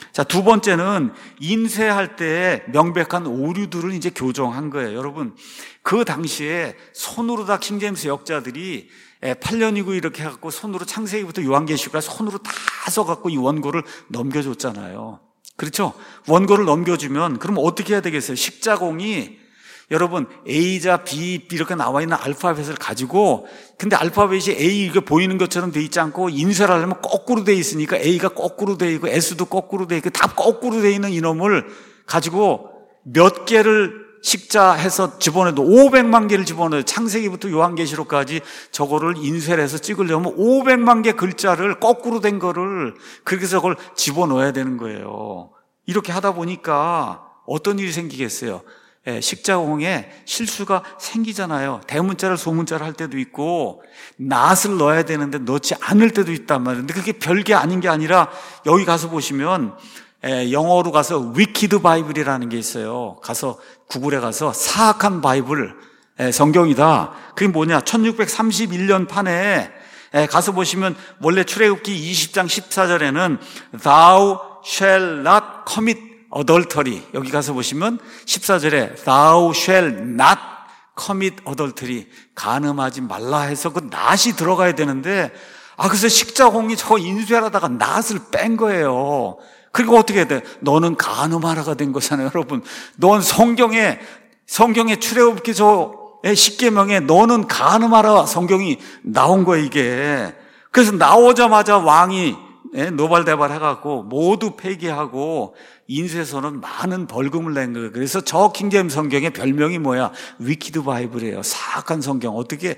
자, 두 번째는 인쇄할 때 명백한 오류들을 이제 교정한 거예요. 여러분, 그 당시에 손으로 다 킹제임스 역자들이 팔 년이고 이렇게 해갖고 손으로 창세기부터 요한계시록까지 손으로 다 써갖고 이 원고를 넘겨줬잖아요. 그렇죠? 원고를 넘겨주면 그럼 어떻게 해야 되겠어요? 식자공이 여러분 A자 B 이렇게 나와 있는 알파벳을 가지고, 근데 알파벳이 A 이게 보이는 것처럼 돼 있지 않고 인쇄를 하려면 거꾸로 돼 있으니까 A가 거꾸로 돼 있고 S도 거꾸로 돼 있고 다 거꾸로 돼 있는 이놈을 가지고 몇 개를 식자해서 집어내도 오백만 개를 집어넣어요. 창세기부터 요한계시록까지 저거를 인쇄를 해서 찍으려면 오백만 개 글자를 거꾸로 된 거를 그렇게 해서 그걸 집어넣어야 되는 거예요. 이렇게 하다 보니까 어떤 일이 생기겠어요? 예, 식자공에 실수가 생기잖아요. 대문자를 소문자를 할 때도 있고 낫을 넣어야 되는데 넣지 않을 때도 있단 말이에요. 근데 그게 별게 아닌 게 아니라 여기 가서 보시면 예, 영어로 가서 위키드 바이블이라는 게 있어요. 가서 구글에 가서 사악한 바이블 예, 성경이다. 그게 뭐냐? 천육백삼십일 년 판에 예, 가서 보시면 원래 출애굽기 이십 장 십사 절에는 Thou shall not commit adultery, 여기 가서 보시면 십사 절에 Thou shall not commit adultery, 간음하지 말라 해서 그 not이 들어가야 되는데, 아 그래서 식자공이 저거 인쇄하다가 not을 뺀 거예요. 그리고 어떻게 해야 돼? 너는 간음하라가 된 거잖아요. 여러분, 넌 성경에 성경에 출애굽기 저 십계명에 너는 간음하라 성경이 나온 거예요, 이게. 그래서 나오자마자 왕이 노발대발 해갖고 모두 폐기하고 인쇄소는 많은 벌금을 낸 거예요. 그래서 저 킹제임스 성경의 별명이 뭐야? 위키드 바이블이에요. 사악한 성경. 어떻게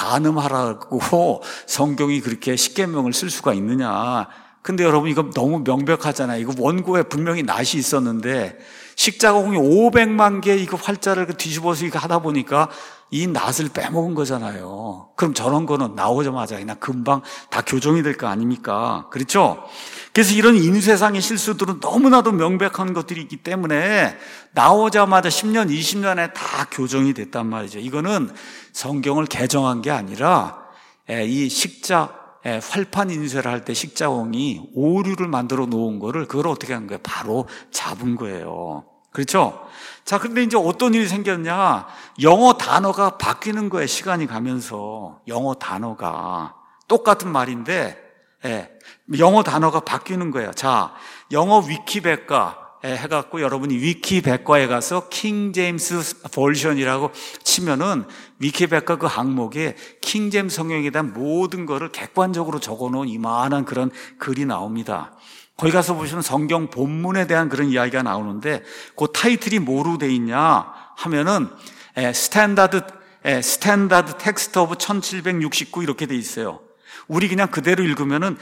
간음하라고 성경이 그렇게 십계명을 쓸 수가 있느냐. 근데 여러분 이거 너무 명백하잖아요. 이거 원고에 분명히 낫이 있었는데 식자공이 오백만 개 이거 활자를 뒤집어서 이거 하다 보니까 이 낫을 빼먹은 거잖아요. 그럼 저런 거는 나오자마자 그냥 금방 다 교정이 될 거 아닙니까? 그렇죠? 그래서 이런 인쇄상의 실수들은 너무나도 명백한 것들이 있기 때문에 나오자마자 십 년, 이십 년에 다 교정이 됐단 말이죠. 이거는 성경을 개정한 게 아니라 이 식자 활판 인쇄를 할 때 식자공이 오류를 만들어 놓은 거를 그걸 어떻게 한 거예요? 바로 잡은 거예요. 그렇죠? 자, 근데 이제 어떤 일이 생겼냐? 영어 단어가 바뀌는 거예요. 시간이 가면서. 영어 단어가. 똑같은 말인데, 예, 영어 단어가 바뀌는 거예요. 자, 영어 위키백과 해갖고 여러분이 위키백과에 가서 킹제임스 버전이라고 치면은 위키백과 그 항목에 킹제임스 성경에 대한 모든 거를 객관적으로 적어놓은 이만한 그런 글이 나옵니다. 거기 가서 보시면 성경 본문에 대한 그런 이야기가 나오는데 그 타이틀이 뭐로 돼 있냐 하면은 스탠다드 스탠다드 텍스트 오브 천칠백육십구 이렇게 돼 있어요. 우리 그냥 그대로 읽으면은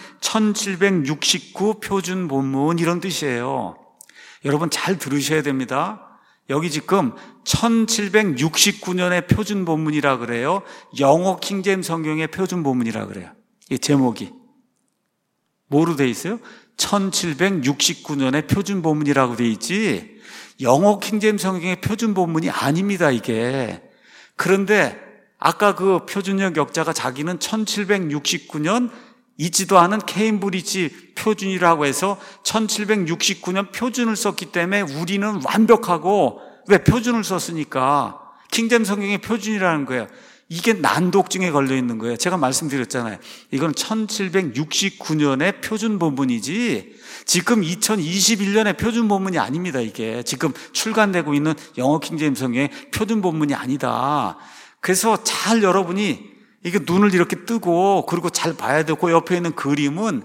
천칠백육십구 표준 본문 이런 뜻이에요. 여러분 잘 들으셔야 됩니다. 여기 지금 천칠백육십구 년의 표준 본문이라 그래요. 영어 킹제임스 성경의 표준 본문이라 그래요. 이 제목이 뭐로 돼 있어요? 천칠백육십구 년의 표준 본문이라고 돼 있지 영어 킹제임스 성경의 표준 본문이 아닙니다, 이게. 그런데 아까 그 표준역 역자가 자기는 천칠백육십구 년 있지도 않은 케임브리지 표준이라고 해서 천칠백육십구 년 표준을 썼기 때문에 우리는 완벽하고, 왜 표준을 썼으니까 킹제임스 성경의 표준이라는 거예요. 이게 난독증에 걸려 있는 거예요. 제가 말씀드렸잖아요. 이건 천칠백육십구 년의 표준 본문이지 지금 이천이십일 년의 표준 본문이 아닙니다. 이게 지금 출간되고 있는 영어 킹제임스 성경의 표준 본문이 아니다. 그래서 잘 여러분이 이게 눈을 이렇게 뜨고 그리고 잘 봐야 되고, 옆에 있는 그림은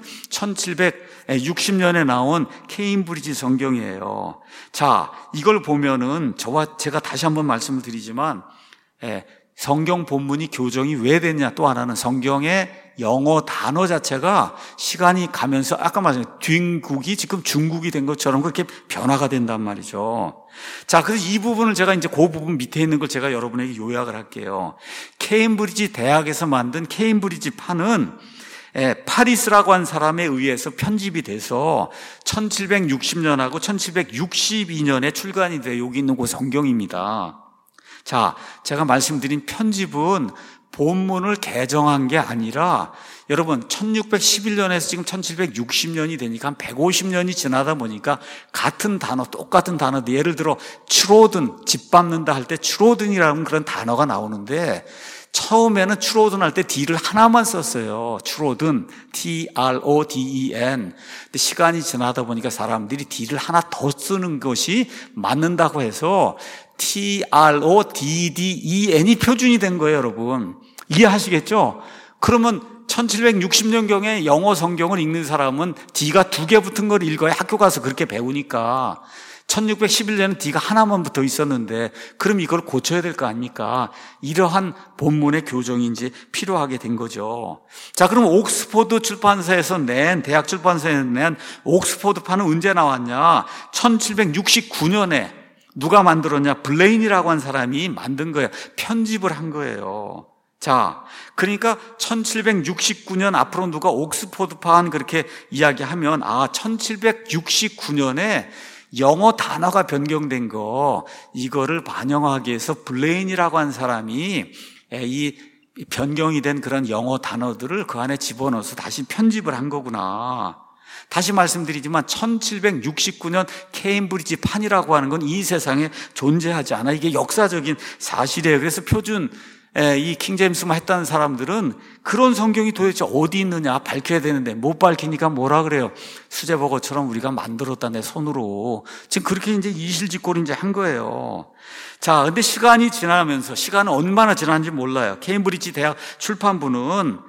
천칠백육십 년에 나온 케임브리지 성경이에요. 자, 이걸 보면은 저와 제가 다시 한번 말씀을 드리지만 예, 성경 본문이 교정이 왜 됐냐, 또 하나는 성경의 영어 단어 자체가 시간이 가면서 아까 말씀드린 뒷국이 지금 중국이 된 것처럼 그렇게 변화가 된단 말이죠. 자, 그래서 이 부분을 제가 이제 그 부분 밑에 있는 걸 제가 여러분에게 요약을 할게요. 케임브리지 대학에서 만든 케임브리지 판은 파리스라고 한 사람에 의해서 편집이 돼서 천칠백육십 년하고 천칠백육십이 년에 출간이 돼요. 여기 있는 그 성경입니다. 자, 제가 말씀드린 편집은 본문을 개정한 게 아니라 여러분 천육백십일 년에서 지금 천칠백육십 년이 되니까 한 백오십 년이 지나다 보니까 같은 단어, 똑같은 단어, 예를 들어 추로든, 집 밟는다 할 때 추로든이라는 그런 단어가 나오는데 처음에는 추로든 할 때 D를 하나만 썼어요. 추로든, T R O D E N. 근데 시간이 지나다 보니까 사람들이 D를 하나 더 쓰는 것이 맞는다고 해서 T R O D D E N이 표준이 된 거예요, 여러분. 이해하시겠죠? 그러면 천칠백육십 년경에 영어 성경을 읽는 사람은 D가 두 개 붙은 걸 읽어야 학교 가서 그렇게 배우니까 천육백십일 년은 D가 하나만 붙어 있었는데 그럼 이걸 고쳐야 될 거 아닙니까? 이러한 본문의 교정이 이제 필요하게 된 거죠. 자, 그럼 옥스포드 출판사에서 낸, 대학 출판사에서 낸 옥스포드판은 언제 나왔냐? 천칠백육십구 년에 누가 만들었냐? 블레인이라고 한 사람이 만든 거예요. 편집을 한 거예요. 자, 그러니까 천칠백육십구 년 앞으로 누가 옥스포드판 그렇게 이야기하면 아, 천칠백육십구 년에 영어 단어가 변경된 거 이거를 반영하기 위해서 블레인이라고 한 사람이 이 변경이 된 그런 영어 단어들을 그 안에 집어넣어서 다시 편집을 한 거구나. 다시 말씀드리지만 천칠백육십구 년 케임브리지 판이라고 하는 건 이 세상에 존재하지 않아. 이게 역사적인 사실이에요. 그래서 표준 이 킹제임스만 했다는 사람들은 그런 성경이 도대체 어디 있느냐 밝혀야 되는데 못 밝히니까 뭐라 그래요? 수제버거처럼 우리가 만들었다 내 손으로. 지금 그렇게 이제 이실직고를 이제 한 거예요. 자, 근데 시간이 지나면서 시간은 얼마나 지났는지 몰라요. 케임브리지 대학 출판부는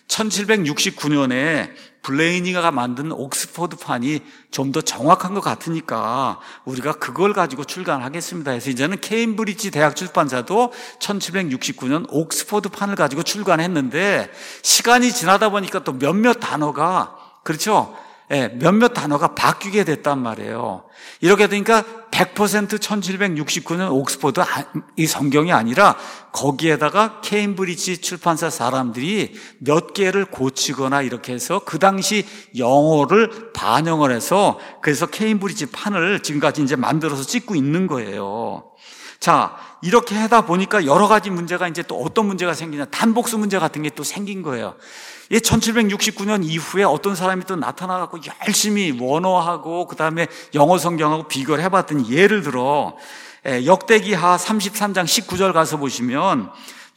천칠백육십구 년에 블레이니가 만든 옥스포드판이 좀 더 정확한 것 같으니까 우리가 그걸 가지고 출간하겠습니다 해서 이제는 케임브리지 대학 출판사도 천칠백육십구 년 옥스포드판을 가지고 출간했는데 시간이 지나다 보니까 또 몇몇 단어가 그렇죠? 예, 몇몇 단어가 바뀌게 됐단 말이에요. 이렇게 되니까 백 퍼센트 천칠백육십구 년 옥스포드 이 성경이 아니라 거기에다가 케임브리지 출판사 사람들이 몇 개를 고치거나 이렇게 해서 그 당시 영어를 반영을 해서 그래서 케임브리지 판을 지금까지 이제 만들어서 찍고 있는 거예요. 자, 이렇게 하다 보니까 여러 가지 문제가 이제 또 어떤 문제가 생기냐. 단복수 문제 같은 게 또 생긴 거예요. 이 천칠백육십구 년 이후에 어떤 사람이 또 나타나갖고 열심히 원어하고 그 다음에 영어 성경하고 비교를 해봤더니 예를 들어 역대기하 삼십삼 장 십구 절 가서 보시면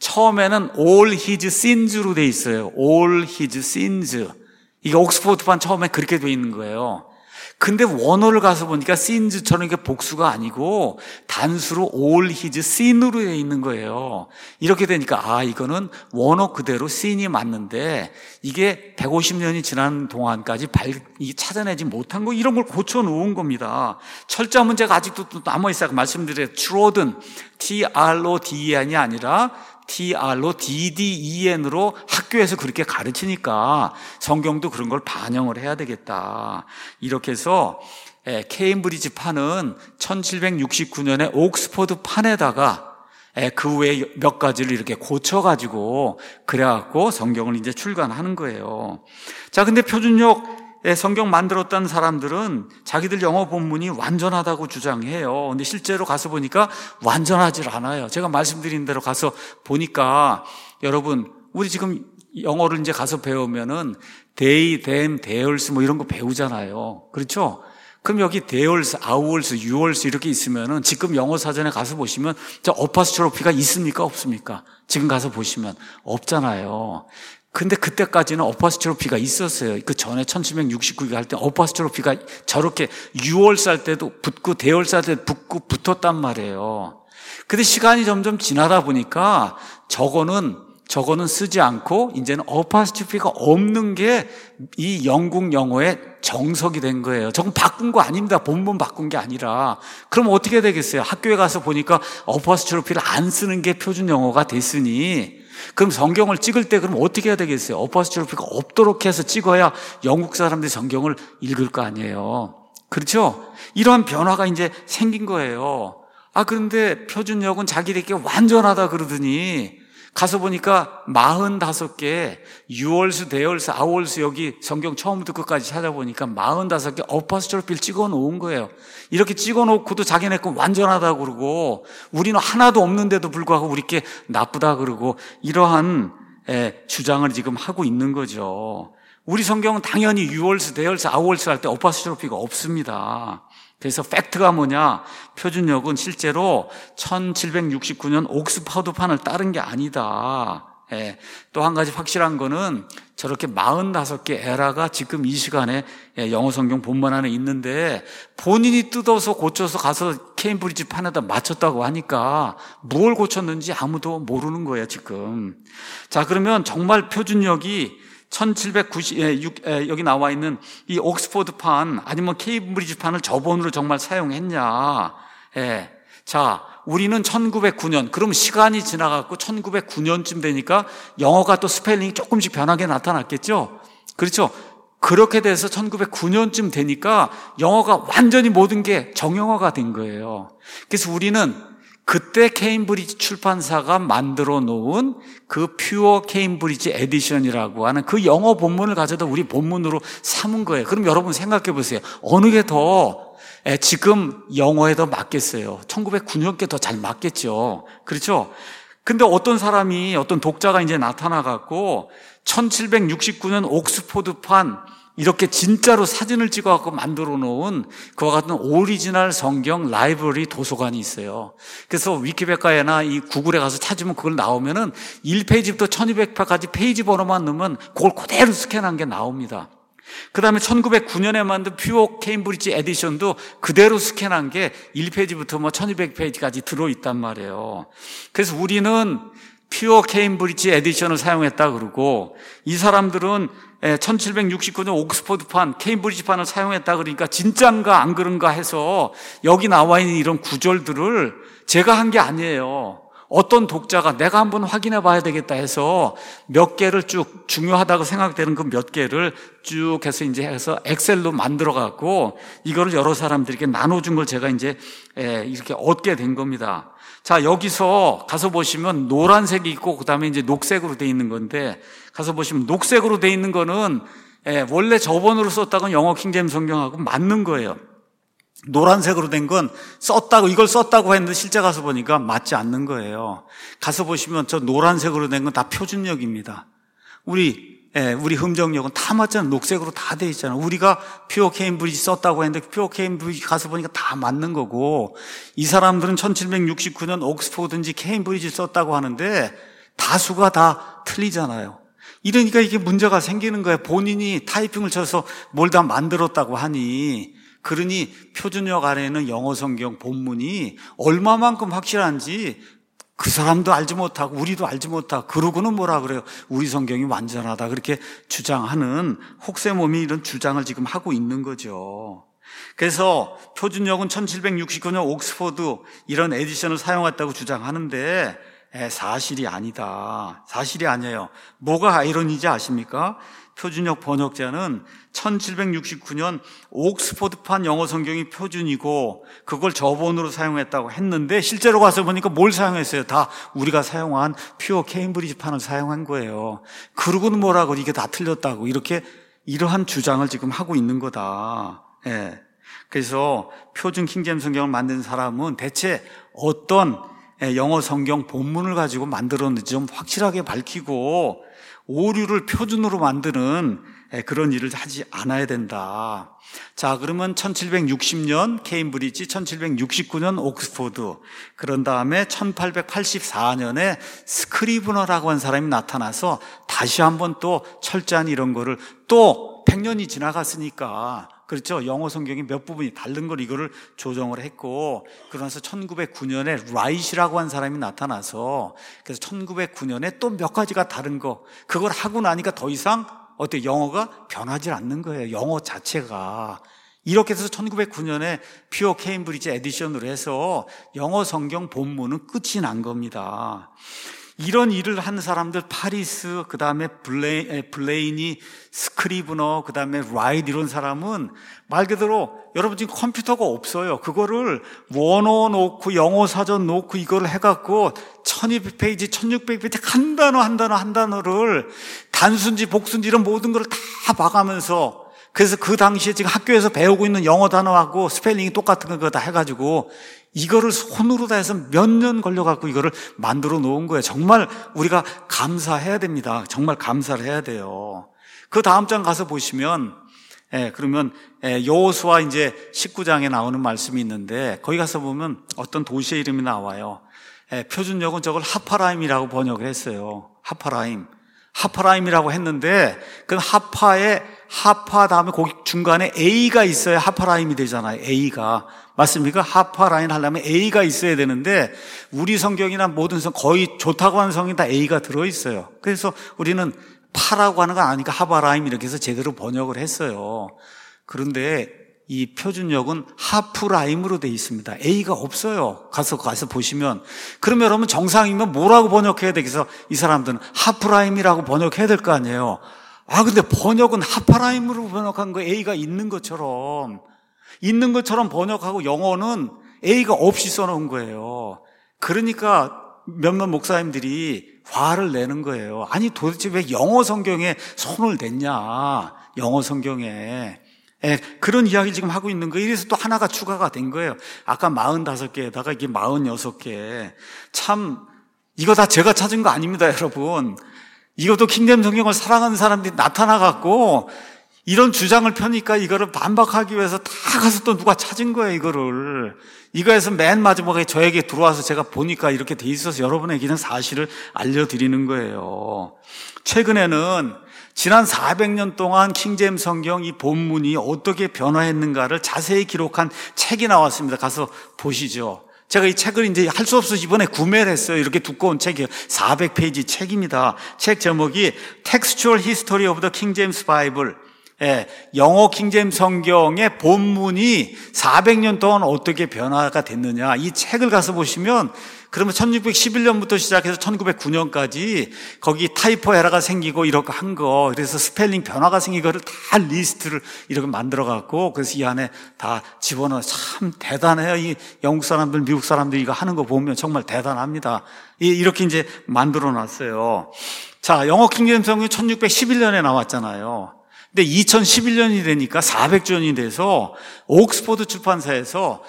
처음에는 all his sins로 돼 있어요. all his sins. 이게 옥스포드판 처음에 그렇게 돼 있는 거예요. 근데 원어를 가서 보니까 sins처럼 이게 복수가 아니고 단수로 all his sin으로 되어 있는 거예요. 이렇게 되니까 아, 이거는 원어 그대로 sin이 맞는데 이게 백오십 년이 지난 동안까지 발, 이 찾아내지 못한 거 이런 걸 고쳐 놓은 겁니다. 철자 문제가 아직도 또 남아있어요. 말씀드려요. trodden, T R O D E N이 아니라 T R O D D E N으로 학교에서 그렇게 가르치니까 성경도 그런 걸 반영을 해야 되겠다. 이렇게 해서 케임브리지 판은 천칠백육십구 년에 옥스포드 판에다가 그 외에 몇 가지를 이렇게 고쳐가지고 그래갖고 성경을 이제 출간하는 거예요. 자, 근데 표준역 성경 만들었다는 사람들은 자기들 영어 본문이 완전하다고 주장해요. 근데 실제로 가서 보니까 완전하지 않아요. 제가 말씀드린 대로 가서 보니까 여러분, 우리 지금 영어를 이제 가서 배우면은 they, them, theirs 뭐 이런 거 배우잖아요. 그렇죠? 그럼 여기 theirs, ours, yours 이렇게 있으면은 지금 영어 사전에 가서 보시면 저 어퍼스트로피가 있습니까? 없습니까? 지금 가서 보시면 없잖아요. 근데 그때까지는 어퍼스트로피가 있었어요. 그 전에 천칠백육십구 년 할 때 어퍼스트로피가 저렇게 유월스 할 때도 붙고 대월스 할 때도 붙고 붙었단 말이에요. 근데 시간이 점점 지나다 보니까 저거는 저거는 쓰지 않고 이제는 어퍼스트로피가 없는 게 이 영국 영어의 정석이 된 거예요. 저건 바꾼 거 아닙니다. 본문 바꾼 게 아니라. 그럼 어떻게 되겠어요? 학교에 가서 보니까 어퍼스트로피를 안 쓰는 게 표준 영어가 됐으니 그럼 성경을 찍을 때 그럼 어떻게 해야 되겠어요? 어퍼스트로피가 없도록 해서 찍어야 영국 사람들이 성경을 읽을 거 아니에요. 그렇죠? 이러한 변화가 이제 생긴 거예요. 아, 그런데 표준역은 자기들에게 완전하다 그러더니 가서 보니까 사십오 개, 유월수, 대월수, 아월수 여기 성경 처음부터 끝까지 찾아보니까 사십오 개 어퍼스트로피를 찍어 놓은 거예요. 이렇게 찍어 놓고도 자기네 건 완전하다고 그러고 우리는 하나도 없는데도 불구하고 우리께 나쁘다 그러고 이러한 주장을 지금 하고 있는 거죠. 우리 성경은 당연히 유월수, 대월수, 아월수 할 때 어퍼스트로피가 없습니다. 그래서 팩트가 뭐냐? 표준역은 실제로 천칠백육십구 년 옥스퍼드판을 따른 게 아니다. 예. 또 한 가지 확실한 거는 저렇게 사십오 개 에라가 지금 이 시간에 영어 성경 본문 안에 있는데 본인이 뜯어서 고쳐서 가서 케임브리지 판에다 맞췄다고 하니까 뭘 고쳤는지 아무도 모르는 거예요, 지금. 자, 그러면 정말 표준역이 천칠백구십, 여기 나와 있는 이 옥스퍼드판 아니면 케임브리지판을 저본으로 정말 사용했냐. 예. 자, 우리는 천구백구 년, 그럼 시간이 지나갔고 천구백구 년쯤 되니까 영어가 또 스펠링이 조금씩 변하게 나타났겠죠? 그렇죠? 그렇게 돼서 천구백구 년쯤 되니까 영어가 완전히 모든 게 정형화가 된 거예요. 그래서 우리는 그때 케임브리지 출판사가 만들어 놓은 그 퓨어 케임브리지 에디션이라고 하는 그 영어 본문을 가져다 우리 본문으로 삼은 거예요. 그럼 여러분 생각해 보세요. 어느 게 더 지금 영어에 더 맞겠어요? 천구백구 년께 더 잘 맞겠죠. 그렇죠? 근데 어떤 사람이, 어떤 독자가 이제 나타나갖고 천칠백육십구 년 옥스포드판 이렇게 진짜로 사진을 찍어갖고 만들어 놓은 그와 같은 오리지널 성경 라이브러리 도서관이 있어요. 그래서 위키백과에나 이 구글에 가서 찾으면 그걸 나오면은 일 페이지부터 천이백 페이지까지 페이지 번호만 넣으면 그걸 그대로 스캔한 게 나옵니다. 그 다음에 천구백구 년에 만든 퓨어 케임브리지 에디션도 그대로 스캔한 게 일 페이지부터 뭐 천이백 페이지까지 들어있단 말이에요. 그래서 우리는 퓨어 케임브리지 에디션을 사용했다 그러고 이 사람들은 천칠백육십구 년 옥스퍼드판, 케임브리지판을 사용했다 그러니까 진짠가 안 그런가 해서 여기 나와 있는 이런 구절들을 제가 한 게 아니에요. 어떤 독자가 내가 한번 확인해 봐야 되겠다 해서 몇 개를 쭉 중요하다고 생각되는 그 몇 개를 쭉 해서 이제 해서 엑셀로 만들어 갖고 이거를 여러 사람들에게 나눠준 걸 제가 이제 이렇게 얻게 된 겁니다. 자, 여기서 가서 보시면 노란색이 있고 그 다음에 이제 녹색으로 돼 있는 건데 가서 보시면 녹색으로 돼 있는 거는 원래 저번으로 썼다건 영어 킹제임스 성경하고 맞는 거예요. 노란색으로 된 건 썼다고, 이걸 썼다고 했는데 실제 가서 보니까 맞지 않는 거예요. 가서 보시면 저 노란색으로 된 건 다 표준역입니다. 우리, 예, 우리 흠정역은 다 맞잖아요. 녹색으로 다 돼 있잖아요. 우리가 퓨어 케임브리지 썼다고 했는데 퓨어 케임브리지 가서 보니까 다 맞는 거고 이 사람들은 천칠백육십구 년 옥스포드인지 케임브리지 썼다고 하는데 다수가 다 틀리잖아요. 이러니까 이게 문제가 생기는 거예요. 본인이 타이핑을 쳐서 뭘 다 만들었다고 하니 그러니 표준역 안에는 영어 성경 본문이 얼마만큼 확실한지 그 사람도 알지 못하고 우리도 알지 못하고 그러고는 뭐라 그래요? 우리 성경이 완전하다 그렇게 주장하는 혹세몸이 이런 주장을 지금 하고 있는 거죠. 그래서 표준역은 천칠백육십구 년 옥스퍼드 이런 에디션을 사용했다고 주장하는데 사실이 아니다. 사실이 아니에요. 뭐가 아이러니인지 아십니까? 표준역 번역자는 천칠백육십구 년 옥스퍼드판 영어 성경이 표준이고 그걸 저본으로 사용했다고 했는데 실제로 가서 보니까 뭘 사용했어요? 다 우리가 사용한 퓨어 케임브리지판을 사용한 거예요. 그러고는 뭐라고 이게 다 틀렸다고 이렇게 이러한 주장을 지금 하고 있는 거다. 예. 그래서 표준 킹제임스 성경을 만든 사람은 대체 어떤 영어 성경 본문을 가지고 만들었는지 좀 확실하게 밝히고 오류를 표준으로 만드는 그런 일을 하지 않아야 된다. 자, 그러면 천칠백육십 년 케임브리지, 천칠백육십구 년 옥스포드, 그런 다음에 천팔백팔십사 년에 스크리브너라고 한 사람이 나타나서 다시 한번 또 철저한 이런 거를 또 백 년이 지나갔으니까 그렇죠. 영어 성경이 몇 부분이 다른 걸 이거를 조정을 했고 그러면서 천구백구 년에 라이시라고 한 사람이 나타나서 그래서 천구백구 년에 또 몇 가지가 다른 거 그걸 하고 나니까 더 이상 어때 영어가 변하지 않는 거예요. 영어 자체가. 이렇게 해서 천구백구 년에 퓨어 케임브리지 에디션으로 해서 영어 성경 본문은 끝이 난 겁니다. 이런 일을 하는 사람들, 파리스, 그 다음에 블레이, 블레이니, 스크리브너, 그 다음에 라이트, 이런 사람은 말 그대로 여러분 지금 컴퓨터가 없어요. 그거를 원어 놓고 영어 사전 놓고 이걸 해갖고 천이백 페이지, 천육백 페이지 한 단어 한 단어 한 단어를 단순지 복순지 이런 모든 걸 다 봐가면서, 그래서 그 당시에 지금 학교에서 배우고 있는 영어 단어하고 스펠링이 똑같은 거 다 해가지고 이거를 손으로 다 해서 몇 년 걸려갖고 이거를 만들어 놓은 거예요. 정말 우리가 감사해야 됩니다. 정말 감사를 해야 돼요. 그 다음 장 가서 보시면, 예, 그러면, 예, 여호수아 이제 십구 장에 나오는 말씀이 있는데, 거기 가서 보면 어떤 도시의 이름이 나와요. 예, 표준역은 저걸 하파라임이라고 번역을 했어요. 하파라임. 하파라임이라고 했는데, 그 하파에, 하파 다음에 거기 중간에 A가 있어야 하파라임이 되잖아요. A가. 맞습니까? 하파라인 하려면 A가 있어야 되는데, 우리 성경이나 모든 성, 거의 좋다고 하는 성경이 다 A가 들어있어요. 그래서 우리는 파라고 하는 건 아니까 하파라임 이렇게 해서 제대로 번역을 했어요. 그런데 이 표준역은 하프라임으로 되어 있습니다. A가 없어요. 가서, 가서 보시면. 그러면 여러분 정상이면 뭐라고 번역해야 되겠어? 이 사람들은 하프라임이라고 번역해야 될 거 아니에요. 아, 근데 번역은 하파라임으로 번역한 거 A가 있는 것처럼, 있는 것처럼 번역하고 영어는 A가 없이 써놓은 거예요. 그러니까 몇몇 목사님들이 화를 내는 거예요. 아니 도대체 왜 영어 성경에 손을 댔냐, 영어 성경에. 예, 그런 이야기를 지금 하고 있는 거예요. 이래서 또 하나가 추가가 된 거예요. 아까 사십오 개에다가 이게 사십육 개. 참 이거 다 제가 찾은 거 아닙니다, 여러분. 이것도 킹제임스 성경을 사랑하는 사람들이 나타나갖고 이런 주장을 펴니까 이거를 반박하기 위해서 다 가서 또 누가 찾은 거예요, 이거를. 이거에서 맨 마지막에 저에게 들어와서 제가 보니까 이렇게 돼 있어서 여러분에게는 사실을 알려드리는 거예요. 최근에는 지난 사백 년 동안 킹제임스 성경 이 본문이 어떻게 변화했는가를 자세히 기록한 책이 나왔습니다. 가서 보시죠. 제가 이 책을 이제 할 수 없어서 이번에 구매를 했어요. 이렇게 두꺼운 책이에요. 사백 페이지 책입니다. 책 제목이 Textual History of the King James Bible. 예, 영어 킹제임스 성경의 본문이 사백 년 동안 어떻게 변화가 됐느냐. 이 책을 가서 보시면, 그러면 천육백십일 년부터 시작해서 천구백구 년까지 거기 타이포 에러가 생기고 이렇게 한 거, 그래서 스펠링 변화가 생긴 거를 다 리스트를 이렇게 만들어 갖고, 그래서 이 안에 다 집어넣어. 참 대단해요. 이 영국 사람들, 미국 사람들 이거 하는 거 보면 정말 대단합니다. 이렇게 이제 만들어 놨어요. 자, 영어 킹제임스 성경이 천육백십일 년에 나왔잖아요. 근데 이천십일 년이 되니까 사백 주년이 돼서 옥스포드 출판사에서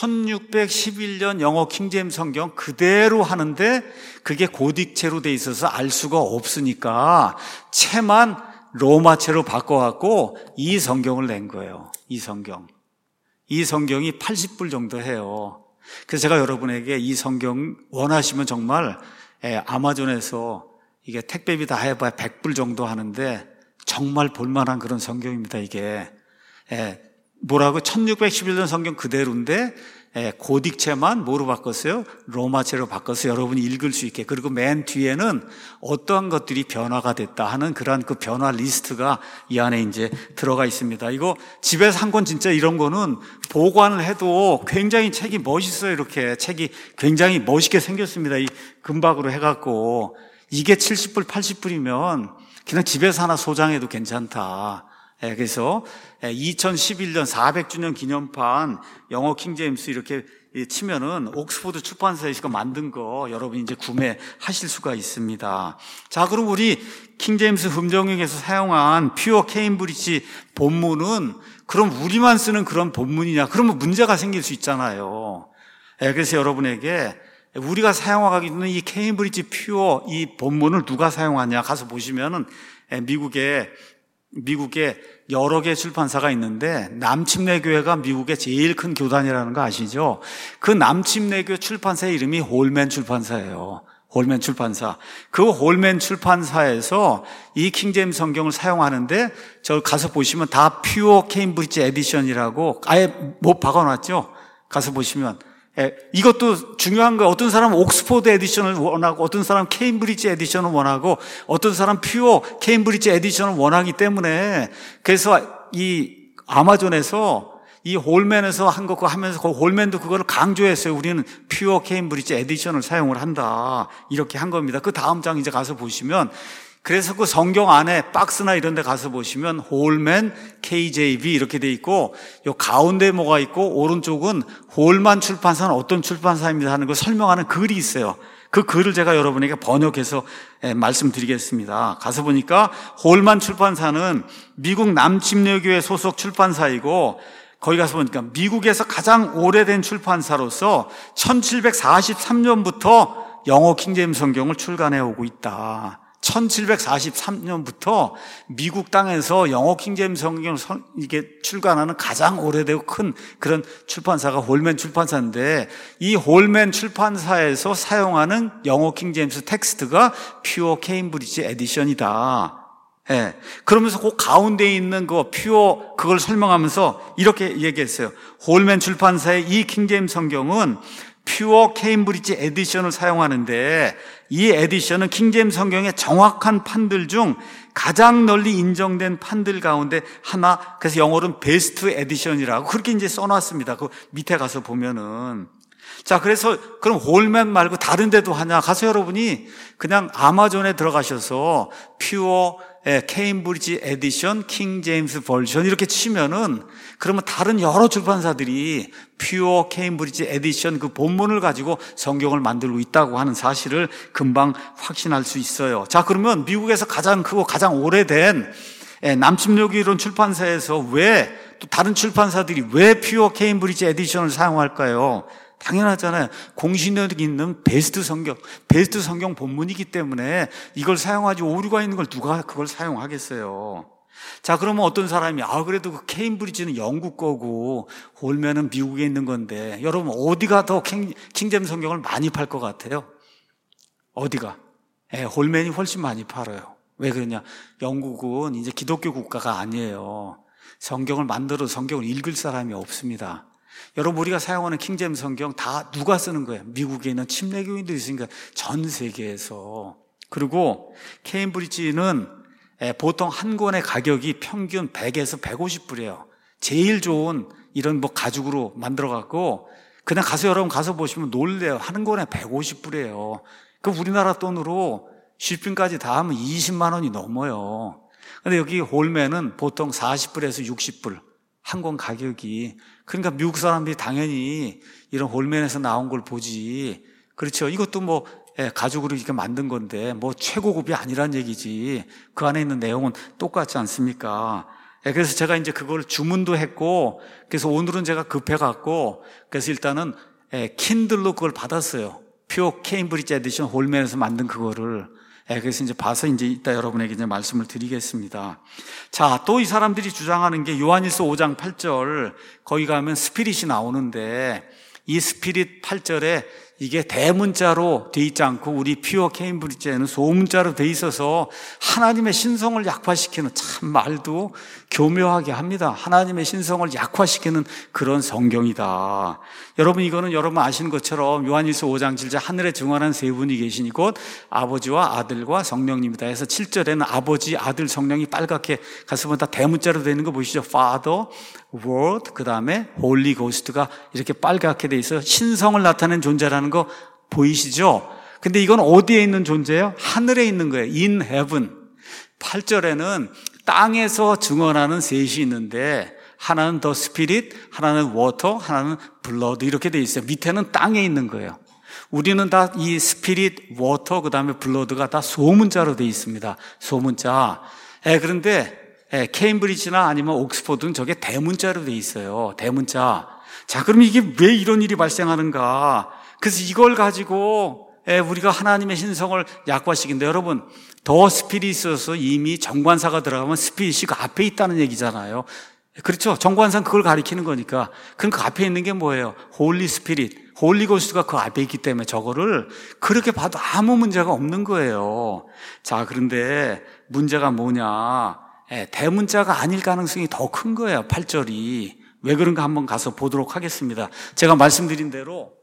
천육백십일 년 영어 킹제임스 성경 그대로 하는데 그게 고딕체로 돼 있어서 알 수가 없으니까 채만 로마체로 바꿔갖고 이 성경을 낸 거예요. 이 성경. 이 성경이 팔십 불 정도 해요. 그래서 제가 여러분에게 이 성경 원하시면 정말 아마존에서 이게 택배비 다 해봐야 백 불 정도 하는데 정말 볼만한 그런 성경입니다, 이게. 예, 뭐라고? 천육백십일 년 성경 그대로인데, 예, 고딕체만 뭐로 바꿨어요? 로마체로 바꿔서 여러분이 읽을 수 있게. 그리고 맨 뒤에는 어떠한 것들이 변화가 됐다 하는 그런 그 변화 리스트가 이 안에 이제 들어가 있습니다. 이거 집에서 한 권 진짜 이런 거는 보관을 해도 굉장히 책이 멋있어요, 이렇게. 책이 굉장히 멋있게 생겼습니다. 이 금박으로 해갖고. 이게 칠십 불, 팔십 불이면 그냥 집에서 하나 소장해도 괜찮다. 예, 그래서 이천십일 년 사백 주년 기념판 영어 킹제임스 이렇게 치면은 옥스포드 출판사에서 만든 거 여러분이 이제 구매하실 수가 있습니다. 자, 그럼 우리 킹제임스 흠정역에서 사용한 퓨어 케임브리지 본문은 그럼 우리만 쓰는 그런 본문이냐? 그러면 문제가 생길 수 있잖아요. 예, 그래서 여러분에게 우리가 사용하고 있는 이 케임브리지 퓨어 이 본문을 누가 사용하냐 가서 보시면은 미국에 미국에 여러 개 출판사가 있는데 남침례교회가 미국의 제일 큰 교단이라는 거 아시죠? 그 남침례교 출판사의 이름이 홀맨 출판사예요. 홀맨 출판사. 그 홀맨 출판사에서 이 킹제임스 성경을 사용하는데 저 가서 보시면 다 퓨어 케임브리지 에디션이라고 아예 못 박아놨죠? 가서 보시면. 예, 이것도 중요한 거예요. 어떤 사람은 옥스포드 에디션을 원하고 어떤 사람은 케임브리지 에디션을 원하고 어떤 사람은 퓨어 케임브리지 에디션을 원하기 때문에 그래서 이 아마존에서 이 홀맨에서 한 거 그거 하면서 그 홀맨도 그거를 강조했어요. 우리는 퓨어 케임브리지 에디션을 사용을 한다. 이렇게 한 겁니다. 그 다음 장 이제 가서 보시면, 그래서 그 성경 안에 박스나 이런 데 가서 보시면 홀맨 케이제이비 이렇게 돼 있고, 요 가운데 뭐가 있고 오른쪽은 홀만 출판사는 어떤 출판사입니다 하는 걸 설명하는 글이 있어요. 그 글을 제가 여러분에게 번역해서 말씀드리겠습니다. 가서 보니까 홀만 출판사는 미국 남침례교회 소속 출판사이고, 거기 가서 보니까 미국에서 가장 오래된 출판사로서 천칠백사십삼 년부터 영어 킹제임스 성경을 출간해 오고 있다. 천칠백사십삼 년부터 미국 땅에서 영어 킹제임스 성경을 이게 출간하는 가장 오래되고 큰 그런 출판사가 홀맨 출판사인데, 이 홀맨 출판사에서 사용하는 영어 킹제임스 텍스트가 퓨어 케임브리지 에디션이다. 예. 그러면서 그 가운데 있는 그 퓨어 그걸 설명하면서 이렇게 얘기했어요. 홀맨 출판사의 이 킹제임스 성경은 퓨어 케임브리지 에디션을 사용하는데, 이 에디션은 킹제임스 성경의 정확한 판들 중 가장 널리 인정된 판들 가운데 하나, 그래서 영어로는 베스트 에디션이라고 그렇게 이제 써놨습니다. 그 밑에 가서 보면은. 자, 그래서 그럼 홀맨 말고 다른 데도 하냐? 가서 여러분이 그냥 아마존에 들어가셔서 퓨어 케임브리지 에디션 킹 제임스 버전 이렇게 치면은, 그러면 다른 여러 출판사들이 퓨어 케임브리지 에디션 그 본문을 가지고 성경을 만들고 있다고 하는 사실을 금방 확신할 수 있어요. 자, 그러면 미국에서 가장 크고 가장 오래된 남침례교 이론 출판사에서 왜 또 다른 출판사들이 왜 퓨어 케임브리지 에디션을 사용할까요? 당연하잖아요. 공신력 있는 베스트 성경, 베스트 성경 본문이기 때문에 이걸 사용하지 오류가 있는 걸 누가 그걸 사용하겠어요. 자, 그러면 어떤 사람이 아 그래도 그 케임브리지는 영국 거고 홀맨은 미국에 있는 건데, 여러분 어디가 더 킹, 킹제임스 성경을 많이 팔 것 같아요? 어디가? 예, 홀맨이 훨씬 많이 팔아요. 왜 그러냐? 영국은 이제 기독교 국가가 아니에요. 성경을 만들어 성경을 읽을 사람이 없습니다. 여러분, 우리가 사용하는 킹제임스 성경 다 누가 쓰는 거예요? 미국에 있는 침례교인들이 있으니까 전 세계에서. 그리고 케임브리지는 보통 한 권의 가격이 평균 백에서 백오십 불이에요. 제일 좋은 이런 뭐 가죽으로 만들어갖고 그냥 가서 여러분 가서 보시면 놀래요. 한 권에 백오십 불이에요. 그 우리나라 돈으로 쇼핑까지 다 하면 이십만 원이 넘어요. 근데 여기 홀맨은 보통 사십 불에서 육십 불. 한 권 가격이. 그러니까 미국 사람들이 당연히 이런 홀맨에서 나온 걸 보지. 그렇죠. 이것도 뭐 가죽으로 이렇게 만든 건데 뭐 최고급이 아니란 얘기지. 그 안에 있는 내용은 똑같지 않습니까? 그래서 제가 이제 그걸 주문도 했고, 그래서 오늘은 제가 급해갖고, 그래서 일단은 킨들로 그걸 받았어요. 퓨어 케임브리지 에디션 홀맨에서 만든 그거를. 그래서 이제 봐서 이제 이따 여러분에게 이제 말씀을 드리겠습니다. 자, 또 이 사람들이 주장하는 게 요한일서 오 장 팔 절, 거기 가면 스피릿이 나오는데, 이 스피릿 팔 절에 이게 대문자로 돼 있지 않고 우리 퓨어 케임브리지에는 소문자로 돼 있어서 하나님의 신성을 약화시키는, 참 말도 교묘하게 합니다. 하나님의 신성을 약화시키는 그런 성경이다. 여러분, 이거는 여러분 아시는 것처럼 요한일서 오 장 칠 절 하늘에 증언한 세 분이 계시니 곧 아버지와 아들과 성령님이다 해서 칠 절에는 아버지, 아들, 성령이 빨갛게 가서 보면 다 대문자로 되는 거 보이시죠? Father, Word, 그 다음에 Holy Ghost가 이렇게 빨갛게 돼 있어요. 신성을 나타내는 존재라는 거 보이시죠? 근데 이건 어디에 있는 존재예요? 하늘에 있는 거예요. In heaven. 팔 절에는 땅에서 증언하는 셋이 있는데, 하나는 더 스피릿, 하나는 워터, 하나는 블러드 이렇게 돼 있어요. 밑에는 땅에 있는 거예요. 우리는 다 이 스피릿, 워터, 그 다음에 블러드가 다 소문자로 돼 있습니다. 소문자. 예, 그런데 예, 케임브리지나 아니면 옥스퍼드는 저게 대문자로 돼 있어요. 대문자. 자, 그럼 이게 왜 이런 일이 발생하는가? 그래서 이걸 가지고 예, 우리가 하나님의 신성을 약화시킨다. 여러분, 더 스피릿이 있어서 이미 정관사가 들어가면 스피릿이 그 앞에 있다는 얘기잖아요. 그렇죠? 정관사는 그걸 가리키는 거니까. 그럼 그 앞에 있는 게 뭐예요? 홀리 스피릿, 홀리 고스트가 그 앞에 있기 때문에 저거를 그렇게 봐도 아무 문제가 없는 거예요. 자, 그런데 문제가 뭐냐? 예, 대문자가 아닐 가능성이 더 큰 거예요. 팔 절이. 왜 그런가 한번 가서 보도록 하겠습니다. 제가 말씀드린 대로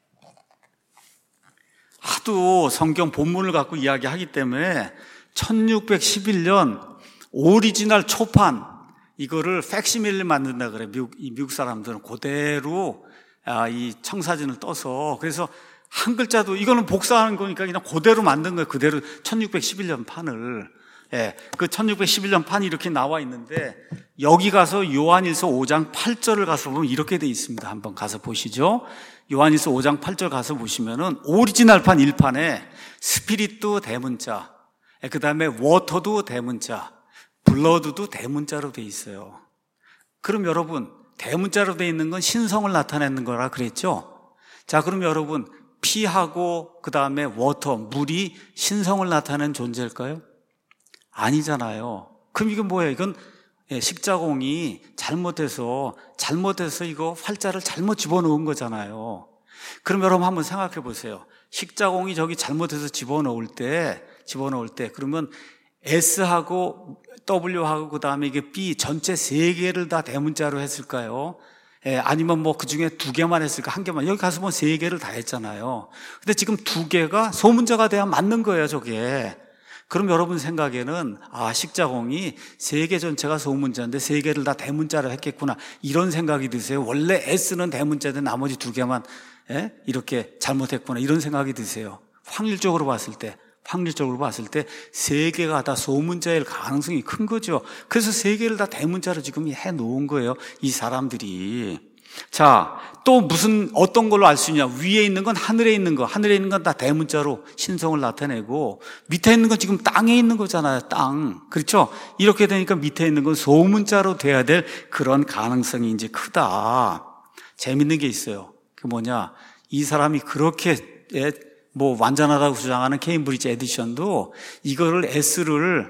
하도 성경 본문을 갖고 이야기하기 때문에 천육백십일 년 오리지널 초판, 이거를 팩시밀리 만든다 그래. 미국, 이 미국 사람들은 그대로 아, 이 청사진을 떠서, 그래서 한 글자도, 이거는 복사하는 거니까 그냥 그대로 만든 거예요. 그대로 천육백십일 년 판을. 예, 그 천육백십일 년 판이 이렇게 나와 있는데, 여기 가서 요한일서 오 장 팔 절을 가서 보면 이렇게 돼 있습니다. 한번 가서 보시죠. 요한일서 오 장 팔 절 가서 보시면은 오리지널판 일 판에 스피릿도 대문자, 그 다음에 워터도 대문자, 블러드도 대문자로 돼 있어요. 그럼 여러분, 대문자로 돼 있는 건 신성을 나타내는 거라 그랬죠? 자, 그럼 여러분, 피하고 그 다음에 워터, 물이 신성을 나타내는 존재일까요? 아니잖아요. 그럼 이건 뭐예요? 이건 십자공이 잘못해서 잘못해서 이거 활자를 잘못 집어넣은 거잖아요. 그럼 여러분 한번 생각해 보세요. 십자공이 저기 잘못해서 집어넣을 때 집어넣을 때 그러면 S하고 W하고 그 다음에 이게 B 전체 세 개를 다 대문자로 했을까요? 예, 아니면 뭐 그 중에 두 개만 했을까? 한 개만. 여기 가서 뭐 세 개를 다 했잖아요. 근데 지금 두 개가 소문자가 돼야 맞는 거예요, 저게. 그럼 여러분 생각에는 아, 십자공이 세 개 전체가 소문자인데 세 개를 다 대문자로 했겠구나, 이런 생각이 드세요? 원래 S는 대문자인데 나머지 두 개만 예? 이렇게 잘못했구나, 이런 생각이 드세요? 확률적으로 봤을 때 확률적으로 봤을 때 세 개가 다 소문자일 가능성이 큰 거죠. 그래서 세 개를 다 대문자로 지금 해놓은 거예요, 이 사람들이. 자, 또 무슨 어떤 걸로 알 수 있냐? 위에 있는 건 하늘에 있는 거, 하늘에 있는 건 다 대문자로 신성을 나타내고, 밑에 있는 건 지금 땅에 있는 거잖아요, 땅. 그렇죠? 이렇게 되니까 밑에 있는 건 소문자로 돼야 될 그런 가능성이 이제 크다. 재밌는 게 있어요. 그 뭐냐? 이 사람이 그렇게 뭐 완전하다고 주장하는 케임브리지 에디션도 이거를 S를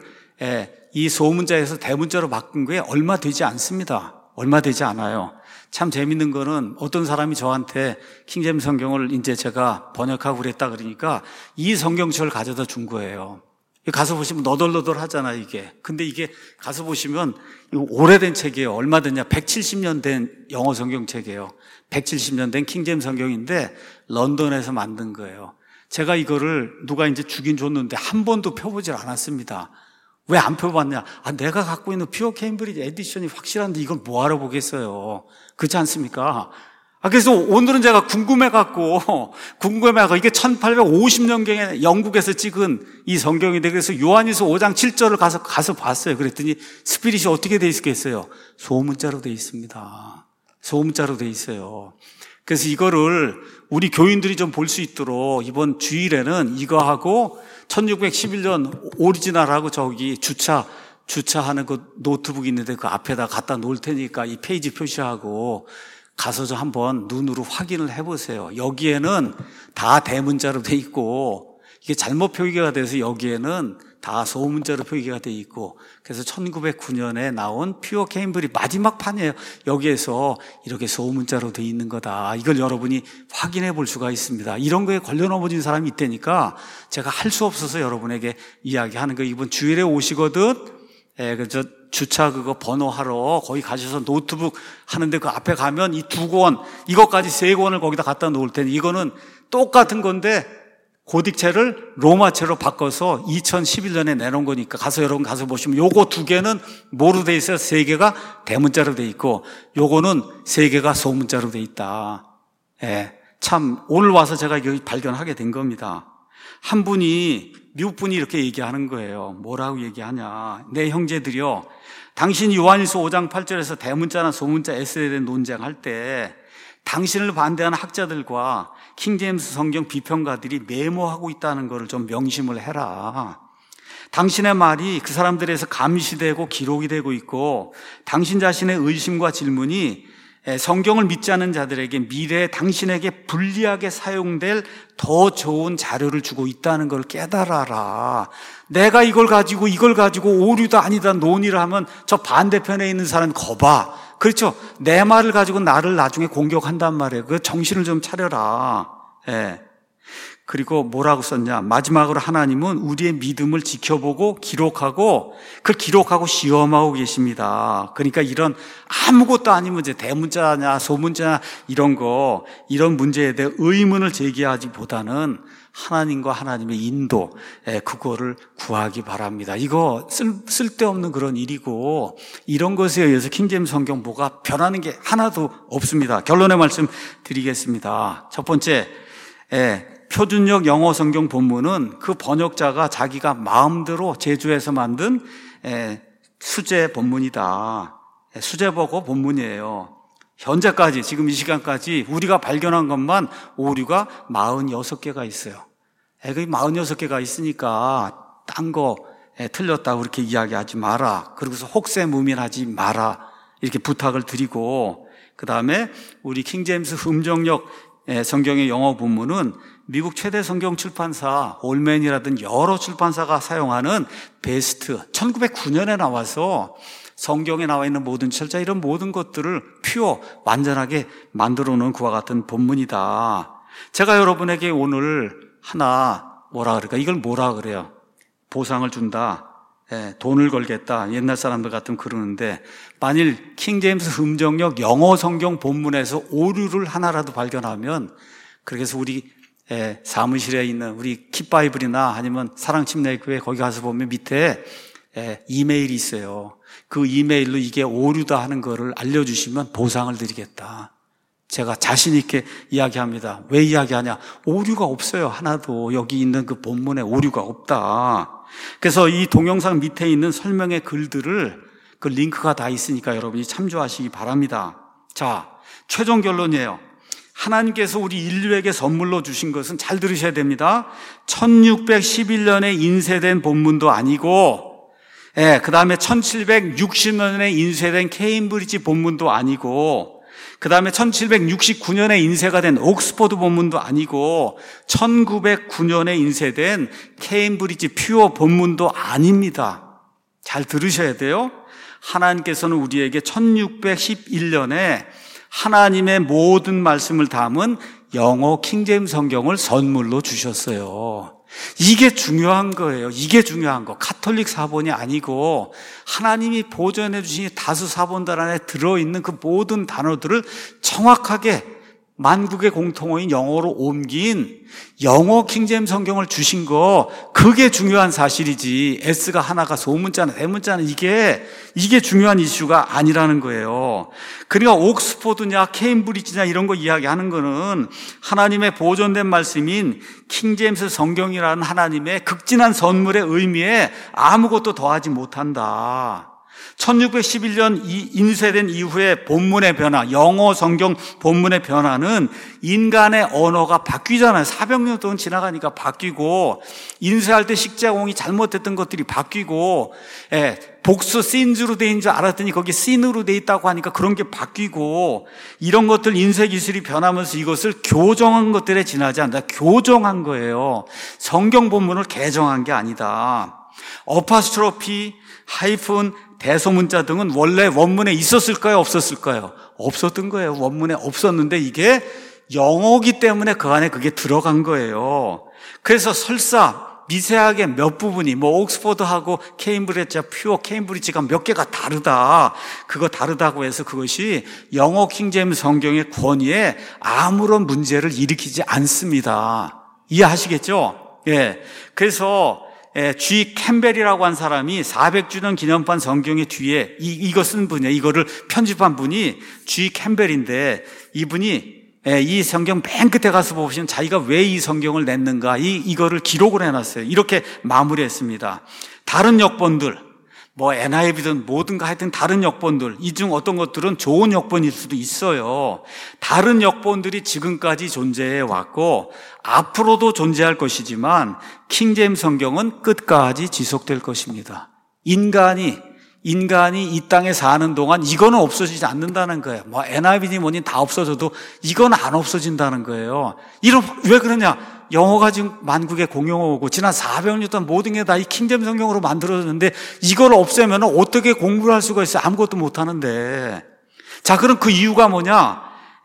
이 소문자에서 대문자로 바꾼 게 얼마 되지 않습니다. 얼마 되지 않아요. 참 재밌는 거는 어떤 사람이 저한테 킹제임스 성경을 이제 제가 번역하고 그랬다 그러니까 이 성경책을 가져다 준 거예요. 가서 보시면 너덜너덜 하잖아요, 이게. 근데 이게 가서 보시면 이거 오래된 책이에요. 얼마 됐냐? 백칠십 년 된 영어 성경책이에요. 백칠십 년 된 킹제임스 성경인데 런던에서 만든 거예요. 제가 이거를 누가 이제 주긴 줬는데 한 번도 펴보질 않았습니다. 왜 안 펴봤냐? 아, 내가 갖고 있는 퓨어 케임브리지 에디션이 확실한데 이걸 뭐하러 보겠어요? 그렇지 않습니까? 아, 그래서 오늘은 제가 궁금해갖고, 궁금해갖고, 이게 천팔백오십 년경에 영국에서 찍은 이 성경인데, 그래서 요한일서 오 장 칠 절을 가서, 가서 봤어요. 그랬더니 스피릿이 어떻게 돼 있겠어요? 소문자로 돼 있습니다. 소문자로 돼 있어요. 그래서 이거를 우리 교인들이 좀 볼 수 있도록 이번 주일에는 이거하고 천육백십일 년 오리지널하고 저기 주차, 주차하는 그 노트북 있는데 그 앞에다 갖다 놓을 테니까 이 페이지 표시하고 가서 좀 한번 눈으로 확인을 해보세요. 여기에는 다 대문자로 돼 있고 이게 잘못 표기가 돼서 여기에는 다 소문자로 표기가 돼 있고, 그래서 천구백구 년에 나온 퓨어 케임브리 마지막 판이에요. 여기에서 이렇게 소문자로 돼 있는 거다. 이걸 여러분이 확인해 볼 수가 있습니다. 이런 거에 걸려 넘어진 사람이 있다니까 제가 할 수 없어서 여러분에게 이야기하는 거. 이번 주일에 오시거든. 예, 그 저 주차 그거 번호하러 거기 가셔서 노트북 하는데 그 앞에 가면 이 두 권, 이것까지 세 권을 거기다 갖다 놓을 테니 이거는 똑같은 건데 고딕체를 로마체로 바꿔서 이천십일 년에 내놓은 거니까 가서 여러분 가서 보시면 요거 두 개는 뭐로 돼 있어요? 세 개가 대문자로 돼 있고 요거는 세 개가 소문자로 돼 있다. 예, 참 오늘 와서 제가 여기 발견하게 된 겁니다. 한 분이 미국 분이 이렇게 얘기하는 거예요. 뭐라고 얘기하냐? 내 형제들이요, 당신이 요한일서 오 장 팔 절에서 대문자나 소문자 S에 대한 논쟁할 때 당신을 반대하는 학자들과 킹제임스 성경 비평가들이 메모하고 있다는 것을 좀 명심을 해라. 당신의 말이 그 사람들에서 감시되고 기록이 되고 있고, 당신 자신의 의심과 질문이 성경을 믿지 않는 자들에게 미래에 당신에게 불리하게 사용될 더 좋은 자료를 주고 있다는 걸 깨달아라. 내가 이걸 가지고 이걸 가지고 오류다 아니다 논의를 하면 저 반대편에 있는 사람이 거봐. 그렇죠? 내 말을 가지고 나를 나중에 공격한단 말이에요. 그 정신을 좀 차려라. 예. 그리고 뭐라고 썼냐? 마지막으로 하나님은 우리의 믿음을 지켜보고 기록하고 그걸 기록하고 시험하고 계십니다. 그러니까 이런 아무것도 아닌 문제, 대문자냐 소문자냐 이런 거, 이런 문제에 대해 의문을 제기하기보다는 하나님과 하나님의 인도, 예, 그거를 구하기 바랍니다. 이거 쓸, 쓸데없는 그런 일이고, 이런 것에 의해서 킹제임스 성경 뭐가 변하는 게 하나도 없습니다. 결론의 말씀 드리겠습니다. 첫 번째, 예, 표준역 영어 성경 본문은 그 번역자가 자기가 마음대로 제주해서 만든 예, 수제 본문이다. 예, 수제버거 본문이에요. 현재까지, 지금 이 시간까지 우리가 발견한 것만 오류가 사십육 개가 있어요. 그 사십육 개가 있으니까 딴 거 틀렸다고 그렇게 이야기하지 마라. 그러고서 혹세무민하지 마라. 이렇게 부탁을 드리고, 그 다음에 우리 킹제임스 음정역 성경의 영어 본문은 미국 최대 성경 출판사 올맨이라든 여러 출판사가 사용하는 베스트, 천구백구 년에 나와서 성경에 나와 있는 모든 철자, 이런 모든 것들을 퓨어, 완전하게 만들어 놓은 그와 같은 본문이다. 제가 여러분에게 오늘 하나 뭐라 그럴까? 이걸 뭐라 그래요? 보상을 준다. 예, 돈을 걸겠다. 옛날 사람들 같으면 그러는데, 만일 킹제임스 음정역 영어 성경 본문에서 오류를 하나라도 발견하면, 그래서 우리 예, 사무실에 있는 우리 kit바이블이나 아니면 사랑침례교회 거기 가서 보면 밑에 예, 이메일이 있어요. 그 이메일로 이게 오류다 하는 거를 알려주시면 보상을 드리겠다. 제가 자신 있게 이야기합니다. 왜 이야기하냐? 오류가 없어요. 하나도. 여기 있는 그 본문에 오류가 없다. 그래서 이 동영상 밑에 있는 설명의 글들을, 그 링크가 다 있으니까 여러분이 참조하시기 바랍니다. 자, 최종 결론이에요. 하나님께서 우리 인류에게 선물로 주신 것은, 잘 들으셔야 됩니다, 천육백십일 년에 인쇄된 본문도 아니고, 예, 그 다음에 천칠백육십 년에 인쇄된 케임브리지 본문도 아니고, 그 다음에 천칠백육십구 년에 인쇄가 된 옥스퍼드 본문도 아니고, 천구백구 년에 인쇄된 케임브리지 퓨어 본문도 아닙니다. 잘 들으셔야 돼요. 하나님께서는 우리에게 천육백십일 년에 하나님의 모든 말씀을 담은 영어 킹제임스 성경을 선물로 주셨어요. 이게 중요한 거예요. 이게 중요한 거. 가톨릭 사본이 아니고 하나님이 보존해 주신 다수 사본들 안에 들어있는 그 모든 단어들을 정확하게 만국의 공통어인 영어로 옮긴 영어 킹제임스 성경을 주신 거, 그게 중요한 사실이지, S가 하나가 소문자나 대문자는 이게 이게 중요한 이슈가 아니라는 거예요. 그러니까 옥스포드냐 케임브리지냐 이런 거 이야기하는 거는 하나님의 보존된 말씀인 킹제임스 성경이라는 하나님의 극진한 선물의 의미에 아무것도 더하지 못한다. 천육백십일 년 인쇄된 이후에 본문의 변화, 영어 성경 본문의 변화는 인간의 언어가 바뀌잖아요. 사백 년 동안 지나가니까 바뀌고, 인쇄할 때 식자공이 잘못됐던 것들이 바뀌고, 예, 복수 신즈로 돼 있는 줄 알았더니 거기 신으로 돼 있다고 하니까 그런 게 바뀌고, 이런 것들 인쇄 기술이 변하면서 이것을 교정한 것들에 지나지 않는다. 교정한 거예요. 성경 본문을 개정한 게 아니다. 어파스트로피, 하이픈, 대소문자 등은 원래 원문에 있었을까요? 없었을까요? 없었던 거예요. 원문에 없었는데 이게 영어기 때문에 그 안에 그게 들어간 거예요. 그래서 설사 미세하게 몇 부분이, 뭐 옥스퍼드하고 케임브리지, 퓨어 케임브리지가 몇 개가 다르다, 그거 다르다고 해서 그것이 영어 킹제임스 성경의 권위에 아무런 문제를 일으키지 않습니다. 이해하시겠죠? 예. 그래서 예, G 캠벨이라고 한 사람이 사백 주년 기념판 성경의 뒤에 이, 이거 쓴 분이에요. 이거를 편집한 분이 G 캠벨인데, 이분이 예, 이 성경 맨 끝에 가서 보시면 자기가 왜 이 성경을 냈는가, 이, 이거를 기록을 해놨어요. 이렇게 마무리했습니다. 다른 역본들, 뭐 엔아이브든 뭐든가 하여튼 다른 역본들, 이 중 어떤 것들은 좋은 역본일 수도 있어요. 다른 역본들이 지금까지 존재해 왔고 앞으로도 존재할 것이지만 킹제임스 성경은 끝까지 지속될 것입니다. 인간이 인간이 이 땅에 사는 동안 이거는 없어지지 않는다는 거예요. 뭐 엔아이브니 뭐니 다 없어져도 이건 안 없어진다는 거예요. 이런, 왜 그러냐? 영어가 지금 만국의 공용어고 지난 사백 년 동안 모든 게 다 이 킹제임스 성경으로 만들어졌는데 이걸 없애면 어떻게 공부를 할 수가 있어요? 아무것도 못 하는데. 자, 그럼 그 이유가 뭐냐?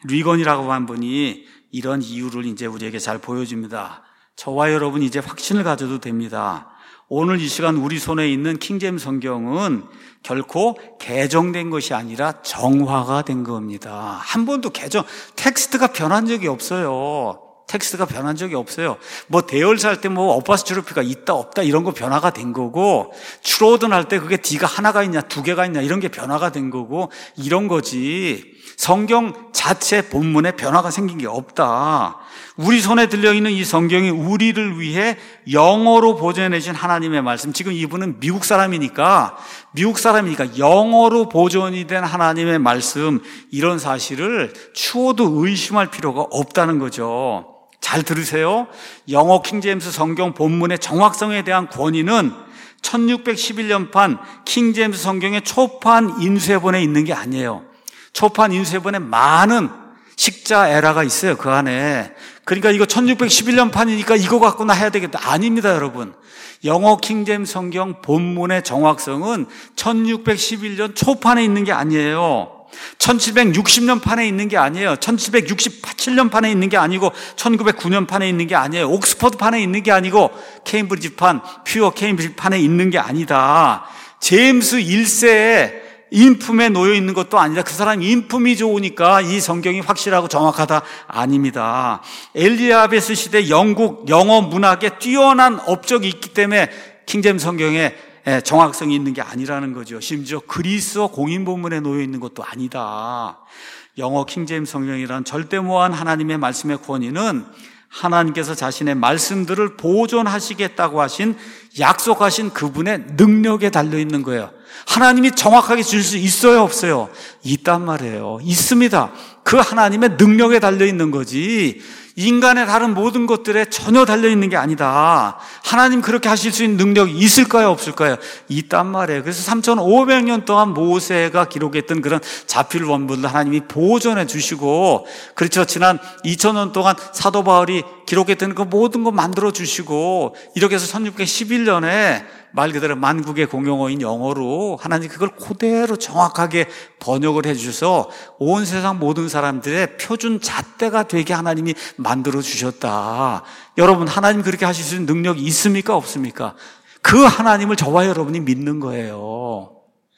리건이라고 한 분이 이런 이유를 이제 우리에게 잘 보여줍니다. 저와 여러분 이제 확신을 가져도 됩니다. 오늘 이 시간 우리 손에 있는 킹제임스 성경은 결코 개정된 것이 아니라 정화가 된 겁니다. 한 번도 개정, 텍스트가 변한 적이 없어요. 텍스트가 변한 적이 없어요. 뭐 대열 살 때 뭐 어퍼스트로피가 있다 없다 이런 거 변화가 된 거고, 추로든 할 때 그게 D가 하나가 있냐 두 개가 있냐 이런 게 변화가 된 거고 이런 거지. 성경 자체 본문에 변화가 생긴 게 없다. 우리 손에 들려있는 이 성경이 우리를 위해 영어로 보존해진 하나님의 말씀. 지금 이분은 미국 사람이니까 미국 사람이니까 영어로 보존이 된 하나님의 말씀, 이런 사실을 추호도 의심할 필요가 없다는 거죠. 잘 들으세요. 영어 킹제임스 성경 본문의 정확성에 대한 권위는 천육백십일 년판 킹제임스 성경의 초판 인쇄본에 있는 게 아니에요. 초판 인쇄본에 많은 식자 에라가 있어요, 그 안에. 그러니까 이거 천육백십일 년판이니까 이거 갖고나 해야 되겠다. 아닙니다, 여러분. 영어 킹제임스 성경 본문의 정확성은 천육백십일 년 초판에 있는 게 아니에요. 천칠백육십 년판에 있는 게 아니에요. 천칠백육십칠 년판에 있는 게 아니고 천구백구 년판에 있는 게 아니에요. 옥스퍼드판에 있는 게 아니고 케임브리지판, 퓨어 케임브리지판에 있는 게 아니다. 제임스 일 세에 인품에 놓여 있는 것도 아니라 그 사람 인품이 좋으니까 이 성경이 확실하고 정확하다. 아닙니다. 엘리자베스 시대 영국 영어 문학에 뛰어난 업적이 있기 때문에 킹제임스 성경에 정확성이 있는 게 아니라는 거죠. 심지어 그리스어 공인 본문에 놓여 있는 것도 아니다. 영어 킹제임스 성경이란 절대무한 하나님의 말씀의 권위는 하나님께서 자신의 말씀들을 보존하시겠다고 하신, 약속하신 그분의 능력에 달려있는 거예요. 하나님이 정확하게 줄 수 있어요, 없어요? 있단 말이에요. 있습니다. 그 하나님의 능력에 달려있는 거지 인간의 다른 모든 것들에 전혀 달려있는 게 아니다. 하나님 그렇게 하실 수 있는 능력이 있을까요, 없을까요? 있단 말이에요. 그래서 삼천오백 년 동안 모세가 기록했던 그런 자필 원본을 하나님이 보존해 주시고, 그렇죠, 지난 이천 년 동안 사도 바울이 기록했던 그 모든 거 만들어 주시고, 이렇게 해서 천육백십일 년에 말 그대로 만국의 공용어인 영어로 하나님 그걸 그대로 정확하게 번역을 해 주셔서 온 세상 모든 사람들의 표준 잣대가 되게 하나님이 만들어 주셨다. 여러분, 하나님 그렇게 하실 수 있는 능력이 있습니까, 없습니까? 그 하나님을 저와 여러분이 믿는 거예요.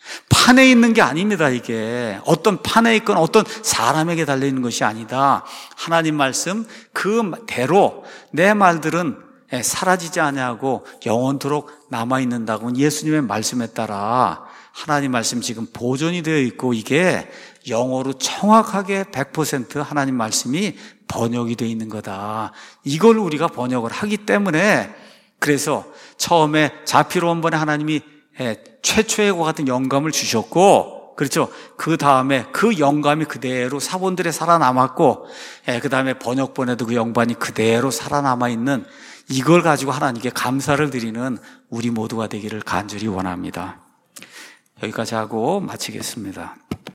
판에 있는 게 아닙니다. 이게 어떤 판에 있건 어떤 사람에게 달려있는 것이 아니다. 하나님 말씀 그대로 내 말들은 사라지지 아니하고 영원토록 남아있는다고 예수님의 말씀에 따라 하나님 말씀 지금 보존이 되어 있고, 이게 영어로 정확하게 백 퍼센트 하나님 말씀이 번역이 되어 있는 거다. 이걸 우리가 번역을 하기 때문에, 그래서 처음에 자필 원본에 하나님이 최초의 과 같은 영감을 주셨고, 그렇죠, 그 다음에 그 영감이 그대로 사본들에 살아남았고, 그 다음에 번역본에도 그 영감이 그대로 살아남아있는, 이걸 가지고 하나님께 감사를 드리는 우리 모두가 되기를 간절히 원합니다. 여기까지 하고 마치겠습니다.